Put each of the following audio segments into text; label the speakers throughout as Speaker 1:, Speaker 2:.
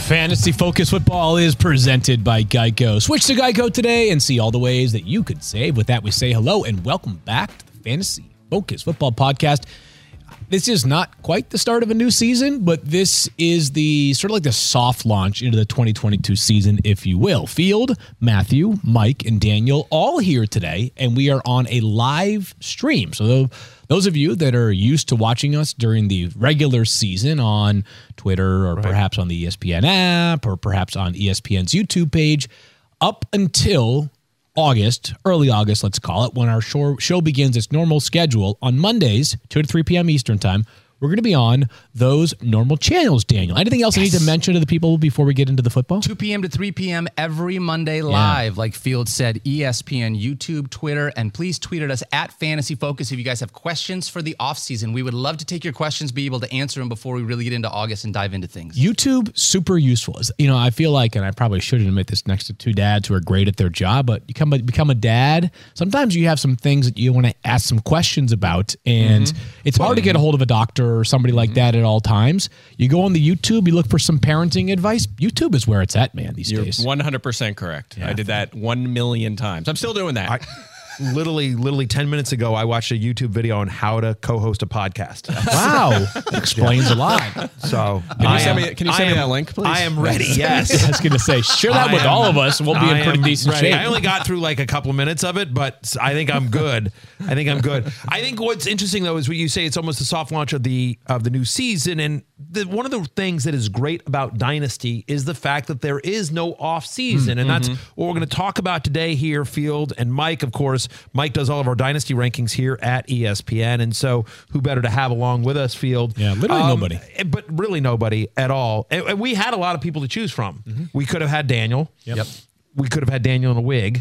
Speaker 1: Fantasy Focus Football is presented by Geico. Switch to Geico today and see all the ways that you could save. With that, we say hello and welcome back to the Fantasy Focus Football Podcast. This is not quite the start of a new season, but this is the sort of like the soft launch into the 2022 season, if you will. Field, Matthew, Mike, and Daniel all here today, and we are on a live stream. So those of you that are used to watching us during the regular season on Twitter or perhaps on the ESPN app or perhaps on ESPN's YouTube page, up until August, early August, let's call it, when our show begins its normal schedule on Mondays, 2 to 3 p.m. Eastern time, we're going to be on those normal channels, Daniel. Anything else I need to mention to the people before we get into the football?
Speaker 2: 2 p.m. to 3 p.m. every Monday live, like Field said, ESPN, YouTube, Twitter, and please tweet at us at Fantasy Focus if you guys have questions for the offseason. We would love to take your questions, be able to answer them before we really get into August and dive into things.
Speaker 1: YouTube, super useful. You know, I feel like, and I probably shouldn't admit this next to two dads who are great at their job, but you become a dad, sometimes you have some things that you want to ask some questions about, and it's hard to get a hold of a doctor or somebody like that at all times. You go on the YouTube, you look for some parenting advice. YouTube is where it's at, man, these days.
Speaker 3: You're 100% correct. Yeah. I did that 1 million times. I'm still doing that.
Speaker 4: Literally 10 minutes ago, I watched a YouTube video on how to co-host a podcast.
Speaker 1: Wow. Explains a lot.
Speaker 4: So
Speaker 3: can you send me that link, please?
Speaker 4: I am ready, yes.
Speaker 1: I was going to say, share that with all of us. We'll be in pretty decent shape.
Speaker 4: I only got through like a couple of minutes of it, but I think I'm good. I think what's interesting, though, is what you say, it's almost a soft launch of the new season. And one of the things that is great about Dynasty is the fact that there is no off season. And that's what we're going to talk about today here, Field and Mike, of course. Mike does all of our Dynasty rankings here at ESPN. And so who better to have along with us, Field?
Speaker 1: Yeah, literally nobody.
Speaker 4: But really nobody at all. And we had a lot of people to choose from. We could have had Daniel.
Speaker 1: Yep.
Speaker 4: We could have had Daniel in a wig.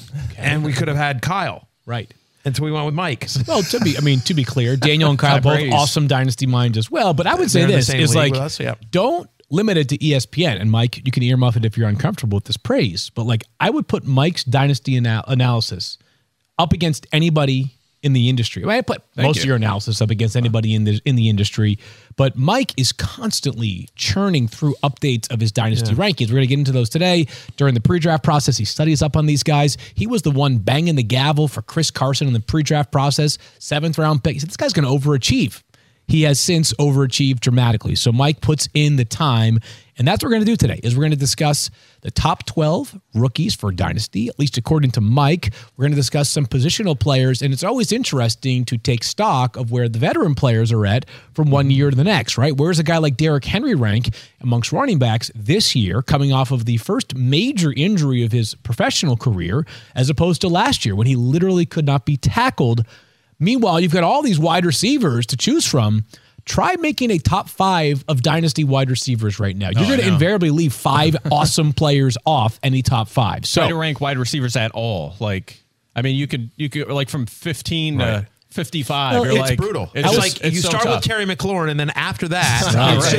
Speaker 4: And we could have had Kyle.
Speaker 1: Right.
Speaker 4: And so we went with Mike.
Speaker 1: Well, to be clear, Daniel and Kyle both awesome Dynasty minds as well. But I would say this is like, don't limit it to ESPN. And Mike, you can earmuff it if you're uncomfortable with this praise. But like, I would put Mike's Dynasty analysis up against anybody in the industry. I put most of your analysis up against anybody in the industry, but Mike is constantly churning through updates of his Dynasty rankings. We're going to get into those today. During the pre-draft process, he studies up on these guys. He was the one banging the gavel for Chris Carson in the pre-draft process, 7th round pick. He said, this guy's going to overachieve. He has since overachieved dramatically. So Mike puts in the time, and that's what we're going to do today, is we're going to discuss the top 12 rookies for Dynasty, at least according to Mike. We're going to discuss some positional players, and it's always interesting to take stock of where the veteran players are at from one year to the next, right? Where's a guy like Derrick Henry rank amongst running backs this year, coming off of the first major injury of his professional career, as opposed to last year when he literally could not be tackled. Meanwhile, you've got all these wide receivers to choose from. Try making a top 5 of Dynasty wide receivers right now. You're going to invariably leave 5 awesome players off any top 5. So
Speaker 3: try to rank wide receivers at all. Like, I mean, you could like from 15 to 55.
Speaker 4: Well, it's
Speaker 3: like,
Speaker 4: brutal.
Speaker 3: It's
Speaker 4: like you start with Terry McLaurin, and then after that,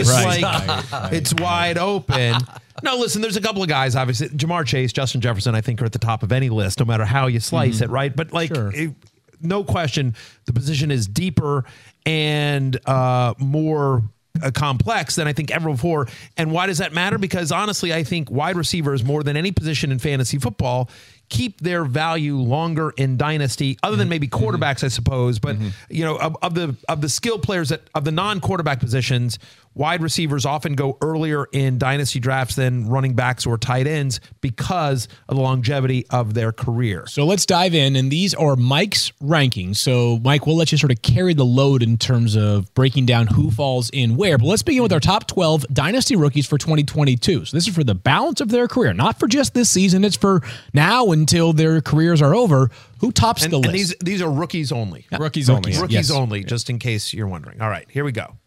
Speaker 4: it's wide open. No, listen, there's a couple of guys, obviously. Jamar Chase, Justin Jefferson, I think are at the top of any list, no matter how you slice it, right? But like, no question, the position is deeper and more complex than I think ever before. And why does that matter? Because honestly, I think wide receivers, more than any position in fantasy football, keep their value longer in Dynasty, other than maybe quarterbacks, I suppose. But you know, of the skill players of the non-quarterback positions, wide receivers often go earlier in Dynasty drafts than running backs or tight ends because of the longevity of their career.
Speaker 1: So let's dive in, and these are Mike's rankings. So Mike, we'll let you sort of carry the load in terms of breaking down who falls in where. But let's begin with our top 12 Dynasty rookies for 2022. So this is for the balance of their career, not for just this season. It's for now until their careers are over. Who tops the list?
Speaker 4: And these are rookies only.
Speaker 3: Rookies only.
Speaker 4: Rookies only, just in case you're wondering. All right, here we go.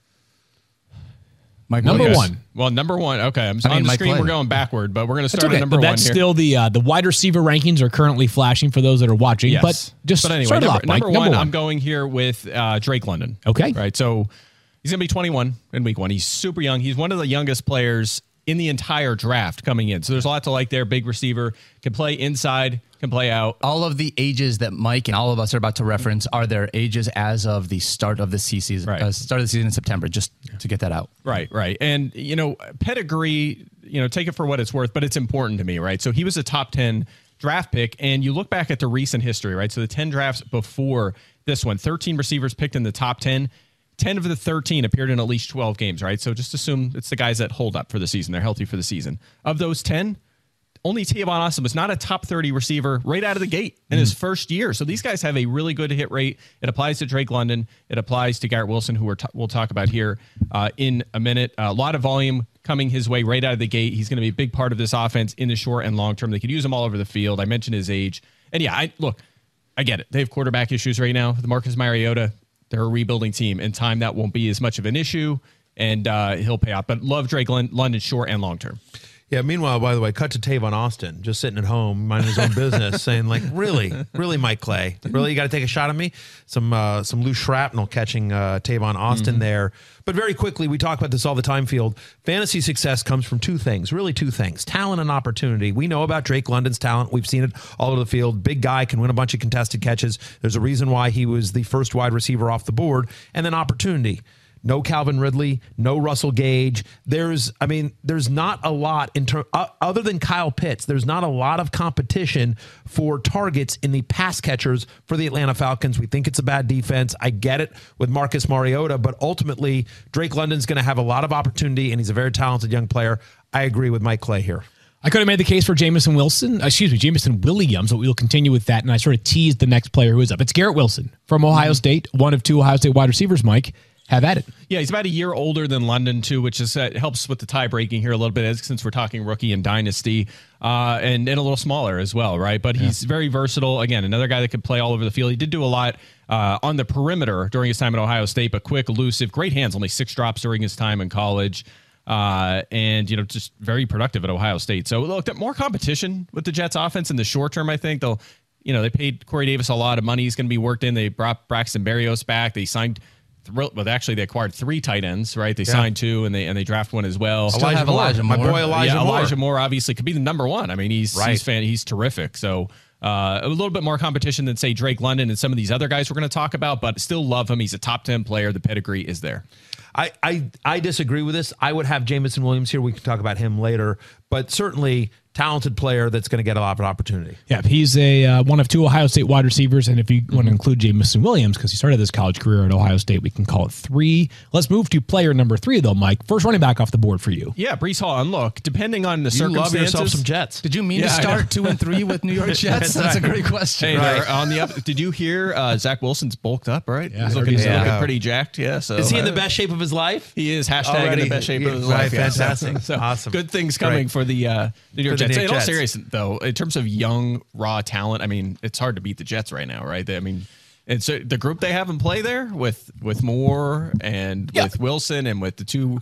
Speaker 3: Mike,
Speaker 1: number one.
Speaker 3: Well, number one. Okay, on the screen we're going backward, but we're going to start at number one.
Speaker 1: That's still the wide receiver rankings are currently flashing for those that are watching.
Speaker 3: Yes.
Speaker 1: But
Speaker 3: anyway, number one, I'm going here with Drake London.
Speaker 1: Okay,
Speaker 3: right. So he's going to be 21 in week 1. He's super young. He's one of the youngest players in the entire draft coming in. So there's a lot to like there. Big receiver, can play inside, can play out.
Speaker 2: All of the ages that Mike and all of us are about to reference are their ages as of the start of the season.
Speaker 3: Right.
Speaker 2: Start of the season in September. Just to get that out.
Speaker 3: Right. And, pedigree, take it for what it's worth, but it's important to me, right? So he was a top 10 draft pick, and you look back at the recent history, right? So the 10 drafts before this one, 13 receivers picked in the top 10. 10 of the 13 appeared in at least 12 games, right? So just assume it's the guys that hold up for the season. They're healthy for the season. Of those 10, only Tavon Austin was not a top 30 receiver right out of the gate in his first year. So these guys have a really good hit rate. It applies to Drake London. It applies to Garrett Wilson, who we'll talk about here in a minute. A lot of volume coming his way right out of the gate. He's going to be a big part of this offense in the short and long term. They could use him all over the field. I mentioned his age. And yeah, I get it. They have quarterback issues right now. The Marcus Mariota, they're a rebuilding team. In time, that won't be as much of an issue, and he'll pay off. But love Drake London short and long term.
Speaker 4: Yeah, meanwhile, by the way, cut to Tavon Austin, just sitting at home, minding his own business, saying, like, really, Mike Clay? Really, you got to take a shot at me? Some loose shrapnel catching Tavon Austin there. But very quickly, we talk about this all the time, Field. Fantasy success comes from two things, talent and opportunity. We know about Drake London's talent. We've seen it all over the field. Big guy, can win a bunch of contested catches. There's a reason why he was the first wide receiver off the board. And then opportunity. No Calvin Ridley, no Russell Gage. There's not a lot other than Kyle Pitts. There's not a lot of competition for targets in the pass catchers for the Atlanta Falcons. We think it's a bad defense. I get it with Marcus Mariota, but ultimately Drake London's going to have a lot of opportunity, and he's a very talented young player. I agree with Mike Clay here.
Speaker 1: I could have made the case for Jameson Williams, but we'll continue with that. And I sort of teased the next player who is up. It's Garrett Wilson from Ohio State, one of two Ohio State wide receivers, Mike. Have at it.
Speaker 3: Yeah, he's about a year older than London, too, which is helps with the tie breaking here a little bit, since we're talking rookie and dynasty, and a little smaller as well, right? But he's very versatile. Again, another guy that could play all over the field. He did do a lot on the perimeter during his time at Ohio State, but quick, elusive, great hands, only 6 drops during his time in college. And just very productive at Ohio State. So look, more competition with the Jets offense in the short term. I think they paid Corey Davis a lot of money. He's going to be worked in. They brought Braxton Berrios back. They signed. They acquired 3 tight ends, right? They signed 2 and they draft one as well.
Speaker 2: Elijah Moore.
Speaker 4: My boy Elijah Moore.
Speaker 3: Elijah Moore obviously could be the number 1. I mean, he's terrific. So a little bit more competition than, say, Drake London and some of these other guys we're going to talk about, but still love him. He's a top 10 player. The pedigree is there.
Speaker 4: I disagree with this. I would have Jameson Williams here. We can talk about him later, but certainly talented player that's going to get a lot of opportunity.
Speaker 1: Yeah, he's one of 2 Ohio State wide receivers, and if you want to include Jameson Williams, because he started his college career at Ohio State, we can call it 3. Let's move to player number 3, though, Mike. First running back off the board for you.
Speaker 3: Yeah, Breece Hall. And look, depending on the circumstances.
Speaker 4: You love yourself some Jets.
Speaker 2: Did you mean to start 2 and 3 with New York Jets? That's a great question.
Speaker 3: Hey, on the up, did you hear Zach Wilson's bulked up, right?
Speaker 1: Yeah,
Speaker 3: he's looking pretty jacked. Yeah. So
Speaker 4: is he in the best shape of his life?
Speaker 3: He is. Hashtag in the best shape of his life.
Speaker 4: Fantastic.
Speaker 3: So
Speaker 4: awesome.
Speaker 3: Good things coming for the New York Jets. In all seriousness, though, in terms of young, raw talent, I mean, it's hard to beat the Jets right now, right? It's the group they have in play there with Moore and with Wilson and with the 2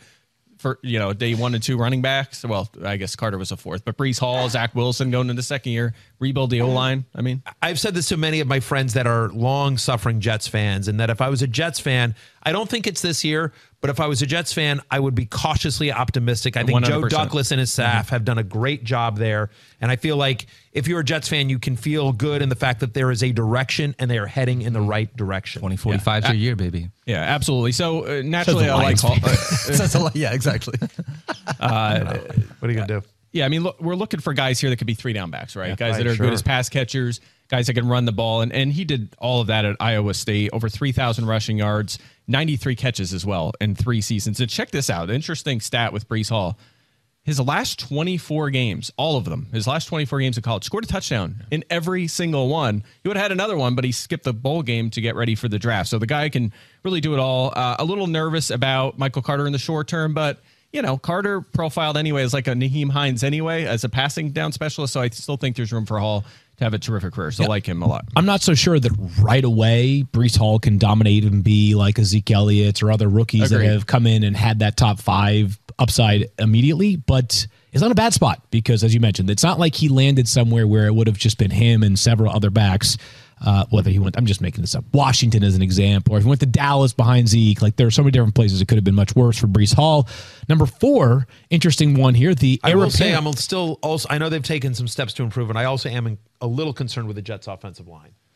Speaker 3: day 1 and 2 running backs. Well, I guess Carter was a 4th, but Breece Hall, Zach Wilson going into second year, rebuild the O-line. I mean,
Speaker 4: I've said this to many of my friends that are long-suffering Jets fans, and that if I was a Jets fan, I don't think it's this year, but if I was a Jets fan, I would be cautiously optimistic. I think 100%. Joe Douglas and his staff have done a great job there. And I feel like if you're a Jets fan, you can feel good in the fact that there is a direction and they are heading in the right direction.
Speaker 2: 2045 your year, baby.
Speaker 3: Yeah, absolutely. So naturally, I like Hall.
Speaker 2: Yeah, exactly.
Speaker 4: What are you going to do?
Speaker 3: Yeah, I mean, look, we're looking for guys here that could be 3-down backs, right? Guys that are good as pass catchers, guys that can run the ball. And he did all of that at Iowa State, over 3,000 rushing yards, 93 catches as well in 3 seasons. And check this out. Interesting stat with Breece Hall. His last 24 games, all of them, his last 24 games in college, scored a touchdown in every single one. He would have had another one, but he skipped the bowl game to get ready for the draft. So the guy can really do it all. A little nervous about Michael Carter in the short term, but Carter profiled anyway as like a Nyheim Hines anyway as a passing down specialist. So I still think there's room for Hall to have a terrific career. So I like him a lot.
Speaker 1: I'm not so sure that right away Breece Hall can dominate and be like a Zeke Elliott or other rookies that have come in and had that top 5 upside immediately, but it's not a bad spot because, as you mentioned, it's not like he landed somewhere where it would have just been him and several other backs. Whether he went, I'm just making this up, Washington as an example, or if he went to Dallas behind Zeke, like there are so many different places it could have been much worse for Breece Hall. Number 4, interesting one here.
Speaker 4: I will say I'm still also, I know they've taken some steps to improve, and I also am a little concerned with the Jets offensive line.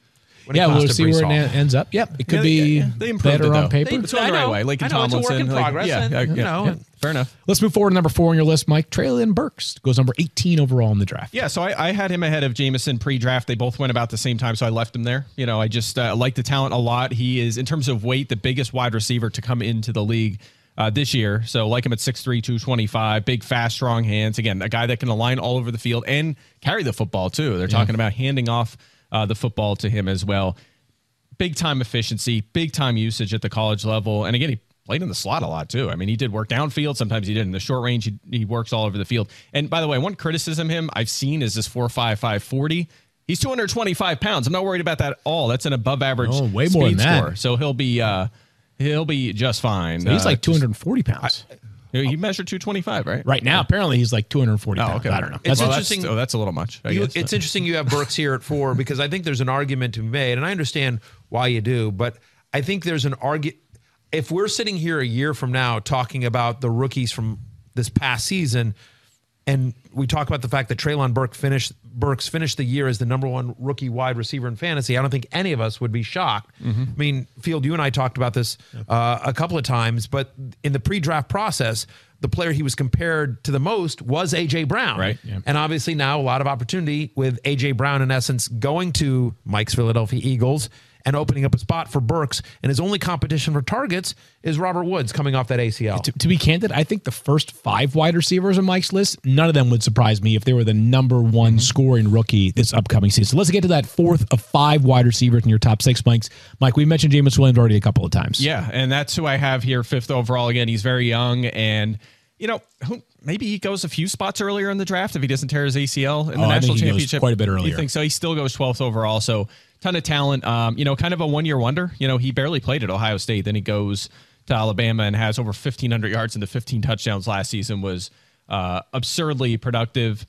Speaker 1: we'll see where it ends up. Yep, it could be better on paper.
Speaker 3: It's going the right way. Laken Tomlinson.
Speaker 4: It's a work in progress.
Speaker 3: Fair enough.
Speaker 1: Let's move forward to number 4 on your list, Mike. Treylon Burks goes number 18 overall in the draft.
Speaker 3: Yeah, so I had him ahead of Jameson pre-draft. They both went about the same time, so I left him there. I just like the talent a lot. He is, in terms of weight, the biggest wide receiver to come into the league this year. So like him at 6'3", 225, big, fast, strong hands. Again, a guy that can align all over the field and carry the football too. They're talking about handing off the football to him as well. Big time efficiency, big time usage at the college level. And again, he played in the slot a lot too. I mean, he did work downfield. Sometimes he did in the short range. He works all over the field. And by the way, one criticism of him I've seen is this 4.55 40. He's 225 pounds. I'm not worried about that at all. That's an above average
Speaker 1: way more than that.
Speaker 3: score. So he'll be just fine.
Speaker 1: So he's like 240 pounds.
Speaker 3: He measured 225, right?
Speaker 1: Right now, apparently he's like 240 pounds.
Speaker 3: Okay.
Speaker 1: I don't know.
Speaker 4: It's interesting.
Speaker 3: That's a little much.
Speaker 4: It's interesting you have Burks here at 4 because I think there's an argument to be made, and I understand why you do, but I think there's an argument. If we're sitting here a year from now talking about the rookies from this past season, and we talk about the fact that Treylon Burks finished the year as the number 1 rookie wide receiver in fantasy, I don't think any of us would be shocked. I mean, Field, you and I talked about this a couple of times, but in the pre-draft process, the player he was compared to the most was A.J. Brown.
Speaker 3: Right. Yeah.
Speaker 4: And obviously now a lot of opportunity with A.J. Brown, in essence, going to Mike's Philadelphia Eagles and opening up a spot for Burks. And his only competition for targets is Robert Woods coming off that ACL.
Speaker 1: To be candid, I think the first 5 wide receivers on Mike's list, none of them would surprise me if they were the number 1 scoring rookie this upcoming season. So let's get to that 4th of 5 wide receivers in your top 6, Mike, we mentioned Jameson Williams already a couple of times.
Speaker 3: Yeah, and that's who I have here 5th overall. Again, he's very young, and maybe he goes a few spots earlier in the draft if he doesn't tear his ACL in the national championship.
Speaker 1: Quite a bit earlier.
Speaker 3: You think so? He still goes 12th overall. So ton of talent. Kind of a one-year wonder. He barely played at Ohio State. Then he goes to Alabama and has over 1,500 yards and 15 touchdowns last season. Was absurdly productive.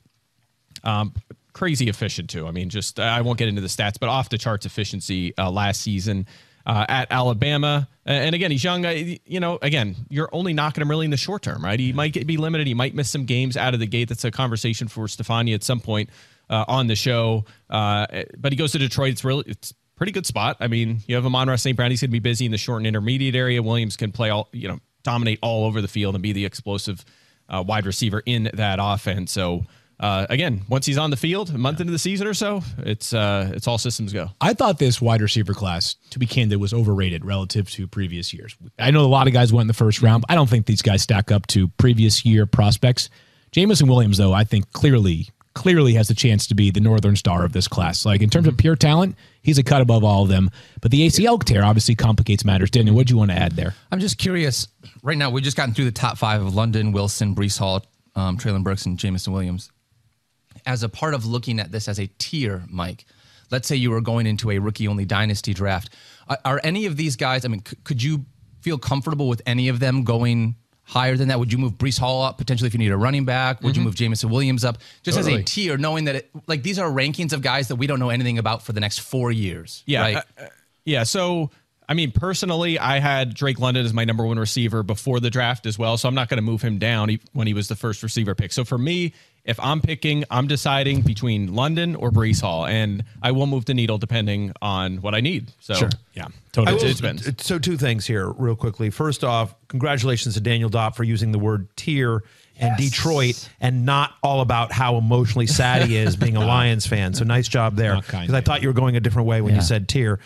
Speaker 3: Crazy efficient too. I mean, just I won't get into the stats, but off the charts efficiency last season. At Alabama. And again, he's young. Again, you're only knocking him really in the short term, right? He might be limited. He might miss some games out of the gate. That's a conversation for Stefania at some point on the show. But he goes to Detroit. It's a pretty good spot. I mean, you have Amon-Ra St. Brown. He's going to be busy in the short and intermediate area. Williams can play dominate all over the field and be the explosive wide receiver in that offense. So, again, once he's on the field, a month into the season or so, it's all systems go.
Speaker 1: I thought this wide receiver class, to be candid, was overrated relative to previous years. I know a lot of guys went in the first round, but I don't think these guys stack up to previous year prospects. Jameson Williams, though, I think clearly has the chance to be the northern star of this class. Like, in terms of pure talent, he's a cut above all of them. But the ACL tear obviously complicates matters. Daniel, what do you want to add there?
Speaker 2: I'm just curious. Right now, we've just gotten through the top 5 of London, Wilson, Breece Hall, Treylon Burks, and Jameson Williams. As a part of looking at this as a tier, Mike, let's say you were going into a rookie-only dynasty draft. Are any of these guys, I mean, could you feel comfortable with any of them going higher than that? Would you move Breece Hall up potentially if you need a running back? Would you move Jameson Williams up? Just as a tier, knowing that these are rankings of guys that we don't know anything about for the next 4 years.
Speaker 3: Yeah. Right? So, I mean, personally, I had Drake London as my number 1 receiver before the draft as well, so I'm not going to move him down when he was the first receiver pick. So for me, if I'm picking, I'm deciding between London or Breece Hall, and I will move the needle depending on what I need. So,
Speaker 1: sure. Yeah, totally.
Speaker 3: It depends.
Speaker 4: So 2 things here real quickly. First off, congratulations to Daniel Dopp for using the word tier and Detroit and not all about how emotionally sad he is being a Lions fan. So nice job there. Because I thought you were going a different way when you said tier.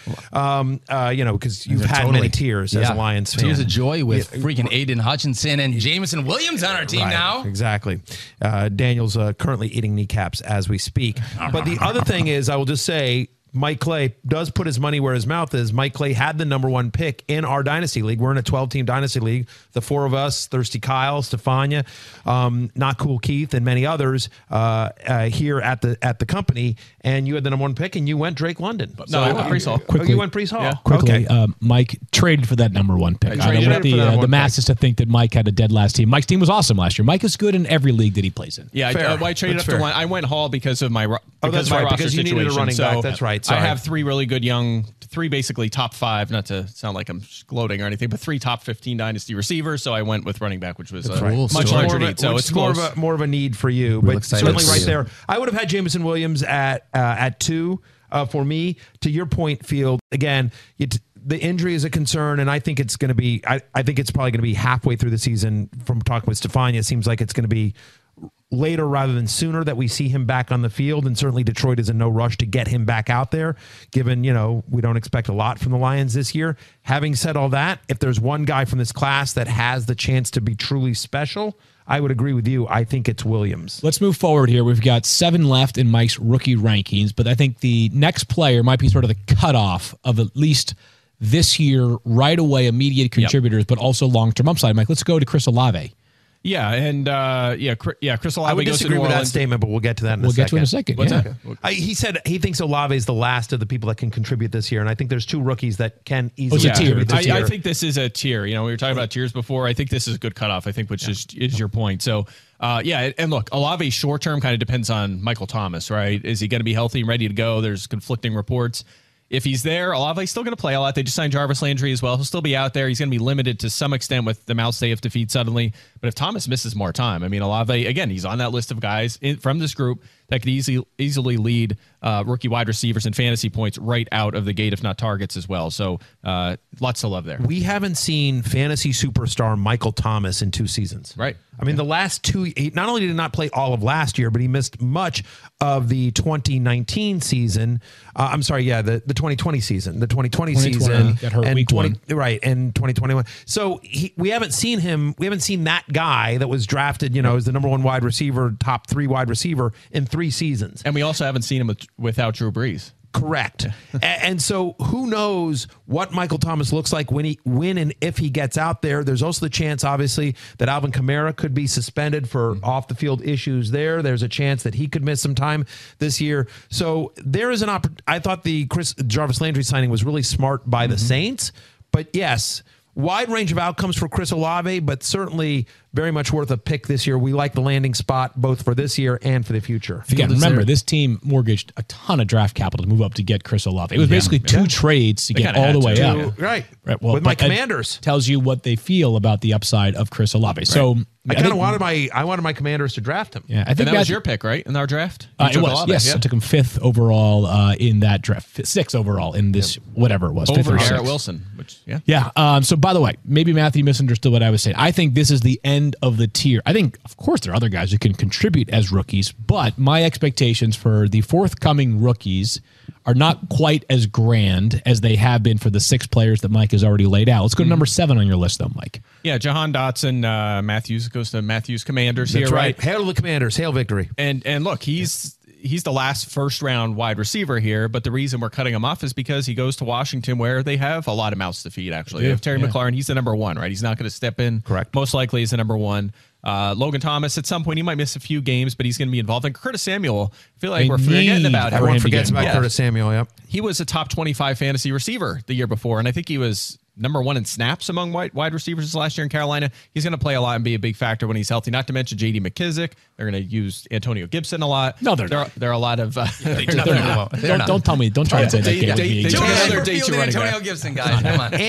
Speaker 4: Because you've had many tiers as a Lions fan.
Speaker 2: Tears of joy with freaking Aiden Hutchinson and Jameson Williams on our team now.
Speaker 4: Exactly. Daniel's currently eating kneecaps as we speak. But the other thing is, I will just say, Mike Clay does put his money where his mouth is. Mike Clay had the number 1 pick in our dynasty league. We're in a 12-team dynasty league. The 4 of us, Thirsty Kyle, Stefania, Not Cool Keith, and many others here at the company. And you had the number 1 pick, and you went Drake London.
Speaker 3: I went Breece Hall.
Speaker 1: Quickly,
Speaker 4: you went Breece Hall.
Speaker 3: Yeah.
Speaker 1: Quickly, Mike traded for that number 1 pick. I don't want the masses to think that Mike had a dead last team. Mike's team was awesome last year. Mike is good in every league that he plays in.
Speaker 3: Yeah, I traded up to 1. I went Hall because of my
Speaker 4: because you needed a running back. That's right. Sorry.
Speaker 3: I have 3 really good young, 3 basically top 5, not to sound like I'm gloating or anything, but 3 top 15 dynasty receivers. So I went with running back, which was much larger need. So it's
Speaker 4: more of a need for you, but certainly right there. I would have had Jameson Williams at 2. for me. To your point, Field, again, the injury is a concern, and I think it's going to be. I think it's probably going to be halfway through the season. From talking with Stefania, it seems like it's going to be later rather than sooner that we see him back on the field, and certainly Detroit is in no rush to get him back out there, given, we don't expect a lot from the Lions this year. Having said all that, if there's one guy from this class that has the chance to be truly special, I would agree with you. I think it's Williams.
Speaker 1: Let's move forward here. We've got 7 left in Mike's rookie rankings, but I think the next player might be sort of the cutoff of at least this year, right away, immediate contributors, but also long-term upside. Mike, let's go to Chris Olave.
Speaker 3: Yeah, and Chris Olave.
Speaker 4: I would disagree with that statement, but we'll get to that in a second.
Speaker 1: We'll get to it in a second.
Speaker 3: What's
Speaker 1: that?
Speaker 4: He said he thinks Olave is the last of the people that can contribute this year, and I think there's 2 rookies that can easily contribute this year.
Speaker 3: I think this is a tier. We were talking about tiers before. I think this is a good cutoff, which is your point. So, and look, Olave short-term kind of depends on Michael Thomas, right? Is he going to be healthy and ready to go? There's conflicting reports. If he's there, Olave's still going to play a lot. They just signed Jarvis Landry as well. He'll still be out there. He's going to be limited to some extent with the Mouse Day of defeat suddenly. But if Thomas misses more time, Olave, again, he's on that list of guys from this group that could easily lead rookie wide receivers and fantasy points right out of the gate, if not targets as well. So lots to love there.
Speaker 4: We haven't seen fantasy superstar Michael Thomas in 2 seasons.
Speaker 3: Right.
Speaker 4: The last 2, not only did he not play all of last year, but he missed much of the 2019 season. The 2020 season. The 2020 season.
Speaker 1: Got hurt week 1.
Speaker 4: Right, and 2021. So we haven't seen him. We haven't seen that guy that was drafted, as the number 1 wide receiver, top 3 wide receiver in 3 seasons.
Speaker 3: And we also haven't seen him without Drew Brees.
Speaker 4: Correct. And so who knows what Michael Thomas looks like when and if he gets out there. There's also the chance, obviously, that Alvin Kamara could be suspended for off-the-field issues there. There's a chance that he could miss some time this year. So there is an opportunity. I thought the Jarvis Landry signing was really smart by the Saints. But yes, wide range of outcomes for Chris Olave, but certainly very much worth a pick this year. We like the landing spot both for this year and for the future.
Speaker 1: Again, remember, this team mortgaged a ton of draft capital to move up to get Chris Olave. It was basically 2 trades to get all the way up.
Speaker 4: Right. Well, with my Commanders.
Speaker 1: Tells you what they feel about the upside of Chris Olave. Right. So
Speaker 4: I wanted my Commanders to draft him.
Speaker 1: Yeah, I think
Speaker 3: that was your pick, right? In our draft?
Speaker 1: It was. Olave, yes. Yeah. I took him 5th overall in that draft. 6th overall in this, whatever it was.
Speaker 3: Over Garrett Wilson.
Speaker 1: So by the way, maybe Matthew misunderstood what I was saying. I think this is the end of the tier. I think, of course, there are other guys who can contribute as rookies, but my expectations for the forthcoming rookies are not quite as grand as they have been for the 6 players that Mike has already laid out. Let's go to number 7 on your list, though, Mike.
Speaker 3: Yeah, Jahan Dotson, Matthews goes to Matthews Commanders.
Speaker 4: That's
Speaker 3: here,
Speaker 4: right. Hail the Commanders. Hail victory.
Speaker 3: And look, he's the last first-round wide receiver here, but the reason we're cutting him off is because he goes to Washington, where they have a lot of mouths to feed, actually. They have Terry McLaurin. He's the number 1, right? He's not going to step in.
Speaker 4: Correct.
Speaker 3: Most likely he's the number 1. Logan Thomas, at some point, he might miss a few games, but he's going to be involved. And Curtis Samuel, I feel like we're forgetting about him.
Speaker 4: Everyone forgets about Curtis Samuel, yep.
Speaker 3: He was a top 25 fantasy receiver the year before, and I think he was number 1 in snaps among wide receivers last year in Carolina. He's going to play a lot and be a big factor when he's healthy. Not to mention J.D. McKissick. They're going to use Antonio Gibson a lot.
Speaker 1: No, they're not.
Speaker 3: There are a lot of.
Speaker 1: Don't tell me. Don't try to say that.
Speaker 2: Antonio Gibson, guys. Come on.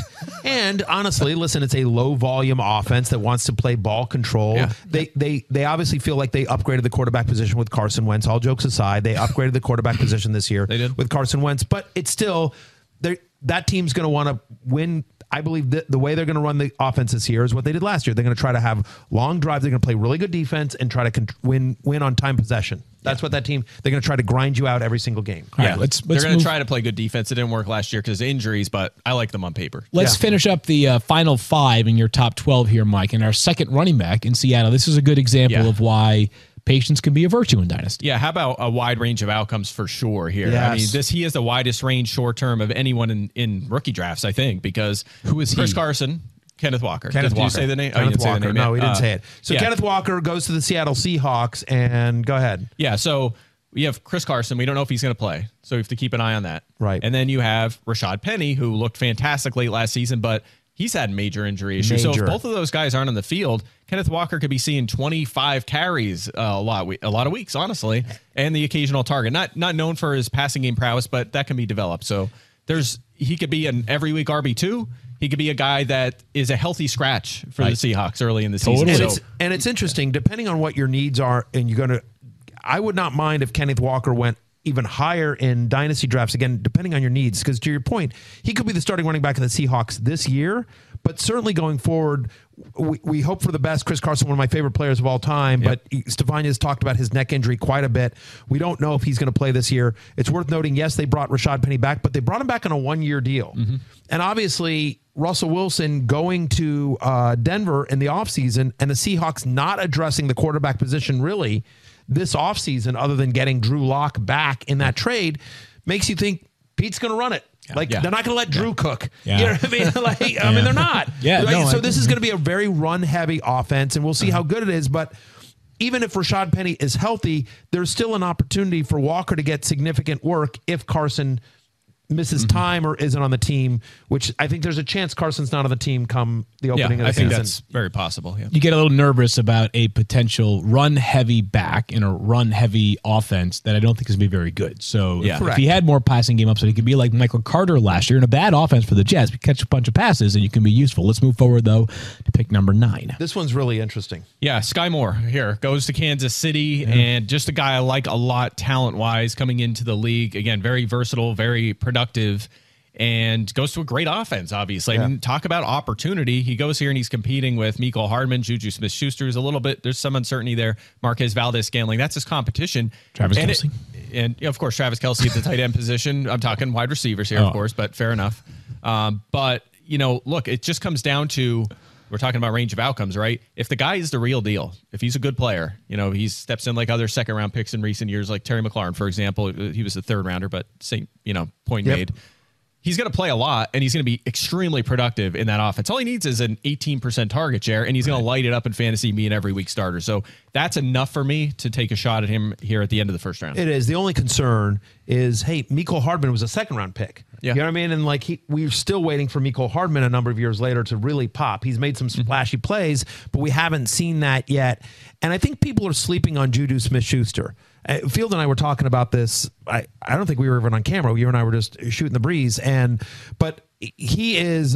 Speaker 4: And honestly, listen, it's a low volume offense that wants to play ball control. Yeah. They obviously feel like they upgraded the quarterback position with Carson Wentz. All jokes aside, they upgraded the quarterback position this year with Carson Wentz. But it's still that team's going to want to win. I believe the way they're going to run the offense this year is what they did last year. They're going to try to have long drives. They're going to play really good defense and try to win on time possession. That's what that team, they're going to try to grind you out every single game.
Speaker 3: Yeah, they're going to try to play good defense. It didn't work last year because of injuries, but I like them on paper.
Speaker 1: Let's finish up the final 5 in your top 12 here, Mike. And our second running back in Seattle. This is a good example of why patience can be a virtue in Dynasty.
Speaker 3: Yeah, how about a wide range of outcomes for sure here?
Speaker 4: Yes.
Speaker 3: He has the widest range short term of anyone in rookie drafts, I think, because
Speaker 1: who is
Speaker 3: Chris Carson, Kenneth Walker.
Speaker 4: Did
Speaker 3: you say the name?
Speaker 4: Kenneth Walker. No, he didn't say it. So Kenneth Walker goes to the Seattle Seahawks, and go ahead.
Speaker 3: Yeah, so we have Chris Carson. We don't know if he's going to play, so we have to keep an eye on that.
Speaker 4: Right.
Speaker 3: And then you have Rashad Penny, who looked fantastic late last season, but he's had major injury issues. So if both of those guys aren't on the field, Kenneth Walker could be seeing 25 carries a lot of weeks, honestly, and the occasional target. Not known for his passing game prowess, but that can be developed. So he could be an every week RB2. He could be a guy that is a healthy scratch for the Seahawks early in the season.
Speaker 4: And it's interesting, depending on what your needs are, and I would not mind if Kenneth Walker went even higher in dynasty drafts, again, depending on your needs. Because to your point, he could be the starting running back of the Seahawks this year, but certainly going forward, we hope for the best. Chris Carson, one of my favorite players of all time, but Stefania's talked about his neck injury quite a bit. We don't know if he's going to play this year. It's worth noting, yes, they brought Rashad Penny back, but they brought him back on a 1-year deal. And obviously, Russell Wilson going to Denver in the offseason and the Seahawks not addressing the quarterback position really this offseason other than getting Drew Lock back in that trade makes you think Pete's going to run it. They're not going to let Drew cook. You know what I mean? I mean, they're not. So this is going to be a very run-heavy offense, and we'll see how good it is. But even if Rashad Penny is healthy, there's still an opportunity for Walker to get significant work if Carson misses time or isn't on the team, which I think there's a chance Carson's not on the team come the opening of the season.
Speaker 3: I think that's very possible. Yeah.
Speaker 1: You get a little nervous about a potential run-heavy back in a run-heavy offense that I don't think is going to be very good. So if he had more passing game upside, he could be like Michael Carter last year in a bad offense for the Jets. You catch a bunch of passes and you can be useful. Let's move forward, though, to pick number 9.
Speaker 4: This one's really interesting.
Speaker 3: Yeah, Sky Moore here goes to Kansas City, and just a guy I like a lot talent-wise coming into the league. Again, very versatile, very productive, and goes to a great offense, obviously. I mean, talk about opportunity. He goes here and he's competing with Mecole Hardman, Juju Smith-Schuster is a little bit, there's some uncertainty there. Marquez Valdes-Scantling, that's his competition.
Speaker 1: Travis Kelce.
Speaker 3: And of course, Travis Kelce at the tight end position. I'm talking wide receivers here, of course, but fair enough. But, look, it just comes down to, we're talking about range of outcomes, right? If the guy is the real deal, if he's a good player, he steps in like other second-round picks in recent years, like Terry McLaurin, for example. He was the third-rounder, but same, point made. He's going to play a lot, and he's going to be extremely productive in that offense. All he needs is an 18% target share, and he's going to light it up in fantasy, be an every week starter. So that's enough for me to take a shot at him here at the end of the first round.
Speaker 4: It is. The only concern is, hey, Mecole Hardman was a second-round pick. You know what I mean? And we're still waiting for Mecole Hardman a number of years later to really pop. He's made some splashy plays, but we haven't seen that yet. And I think people are sleeping on Juju Smith-Schuster. Field and I were talking about this. I don't think we were even on camera. You and I were just shooting the breeze. But he is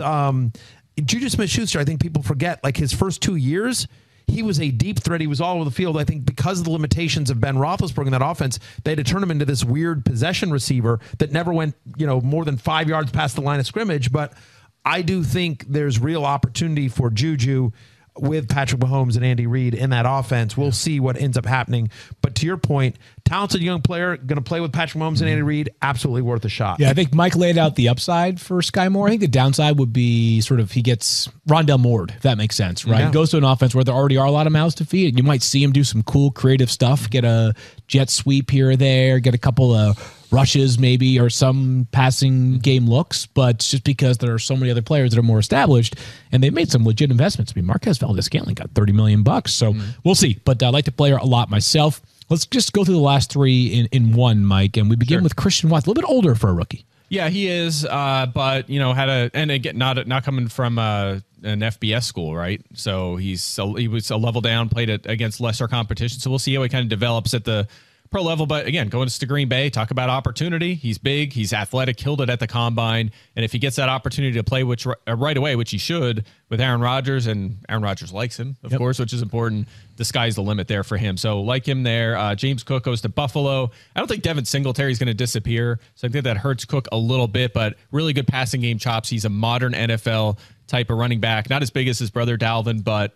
Speaker 4: Juju Smith-Schuster. I think people forget, his first 2 years, he was a deep threat. He was all over the field. I think because of the limitations of Ben Roethlisberger in that offense, they had to turn him into this weird possession receiver that never went, more than 5 yards past the line of scrimmage. But I do think there's real opportunity for Juju with Patrick Mahomes and Andy Reid in that offense. We'll see what ends up happening. But to your point, talented young player, going to play with Patrick Mahomes and Andy Reid, absolutely worth a shot.
Speaker 1: Yeah, I think Mike laid out the upside for Sky Moore. I think the downside would be he gets Rondell Moore, if that makes sense, right? He goes to an offense where there already are a lot of mouths to feed. You might see him do some cool, creative stuff, get a jet sweep here or there, get a couple of rushes maybe, or some passing game looks, but it's just because there are so many other players that are more established, and they've made some legit investments. I mean, Marquez Valdes-Scantling got $30 million, so we'll see. But I like the player a lot myself. Let's just go through the last 3 in one, Mike, and we begin with Christian Watson, a little bit older for a rookie.
Speaker 3: Yeah, he is, but and again, not coming from an FBS school, right? So he was a level down, played against lesser competition. So we'll see how he kind of develops at the pro level. But again, going to Green Bay, talk about opportunity. He's big, he's athletic, killed it at the combine, and if he gets that opportunity to play right away, which he should, with Aaron Rodgers, and Aaron Rodgers likes him, of course, which is important, the sky's the limit there for him. So like him there. James Cook goes to Buffalo. I don't think Devin Singletary is going to disappear, so I think that hurts Cook a little bit, but really good passing game chops. He's a modern NFL type of running back, not as big as his brother Dalvin, but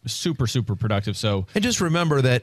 Speaker 3: super productive. So,
Speaker 4: and just remember that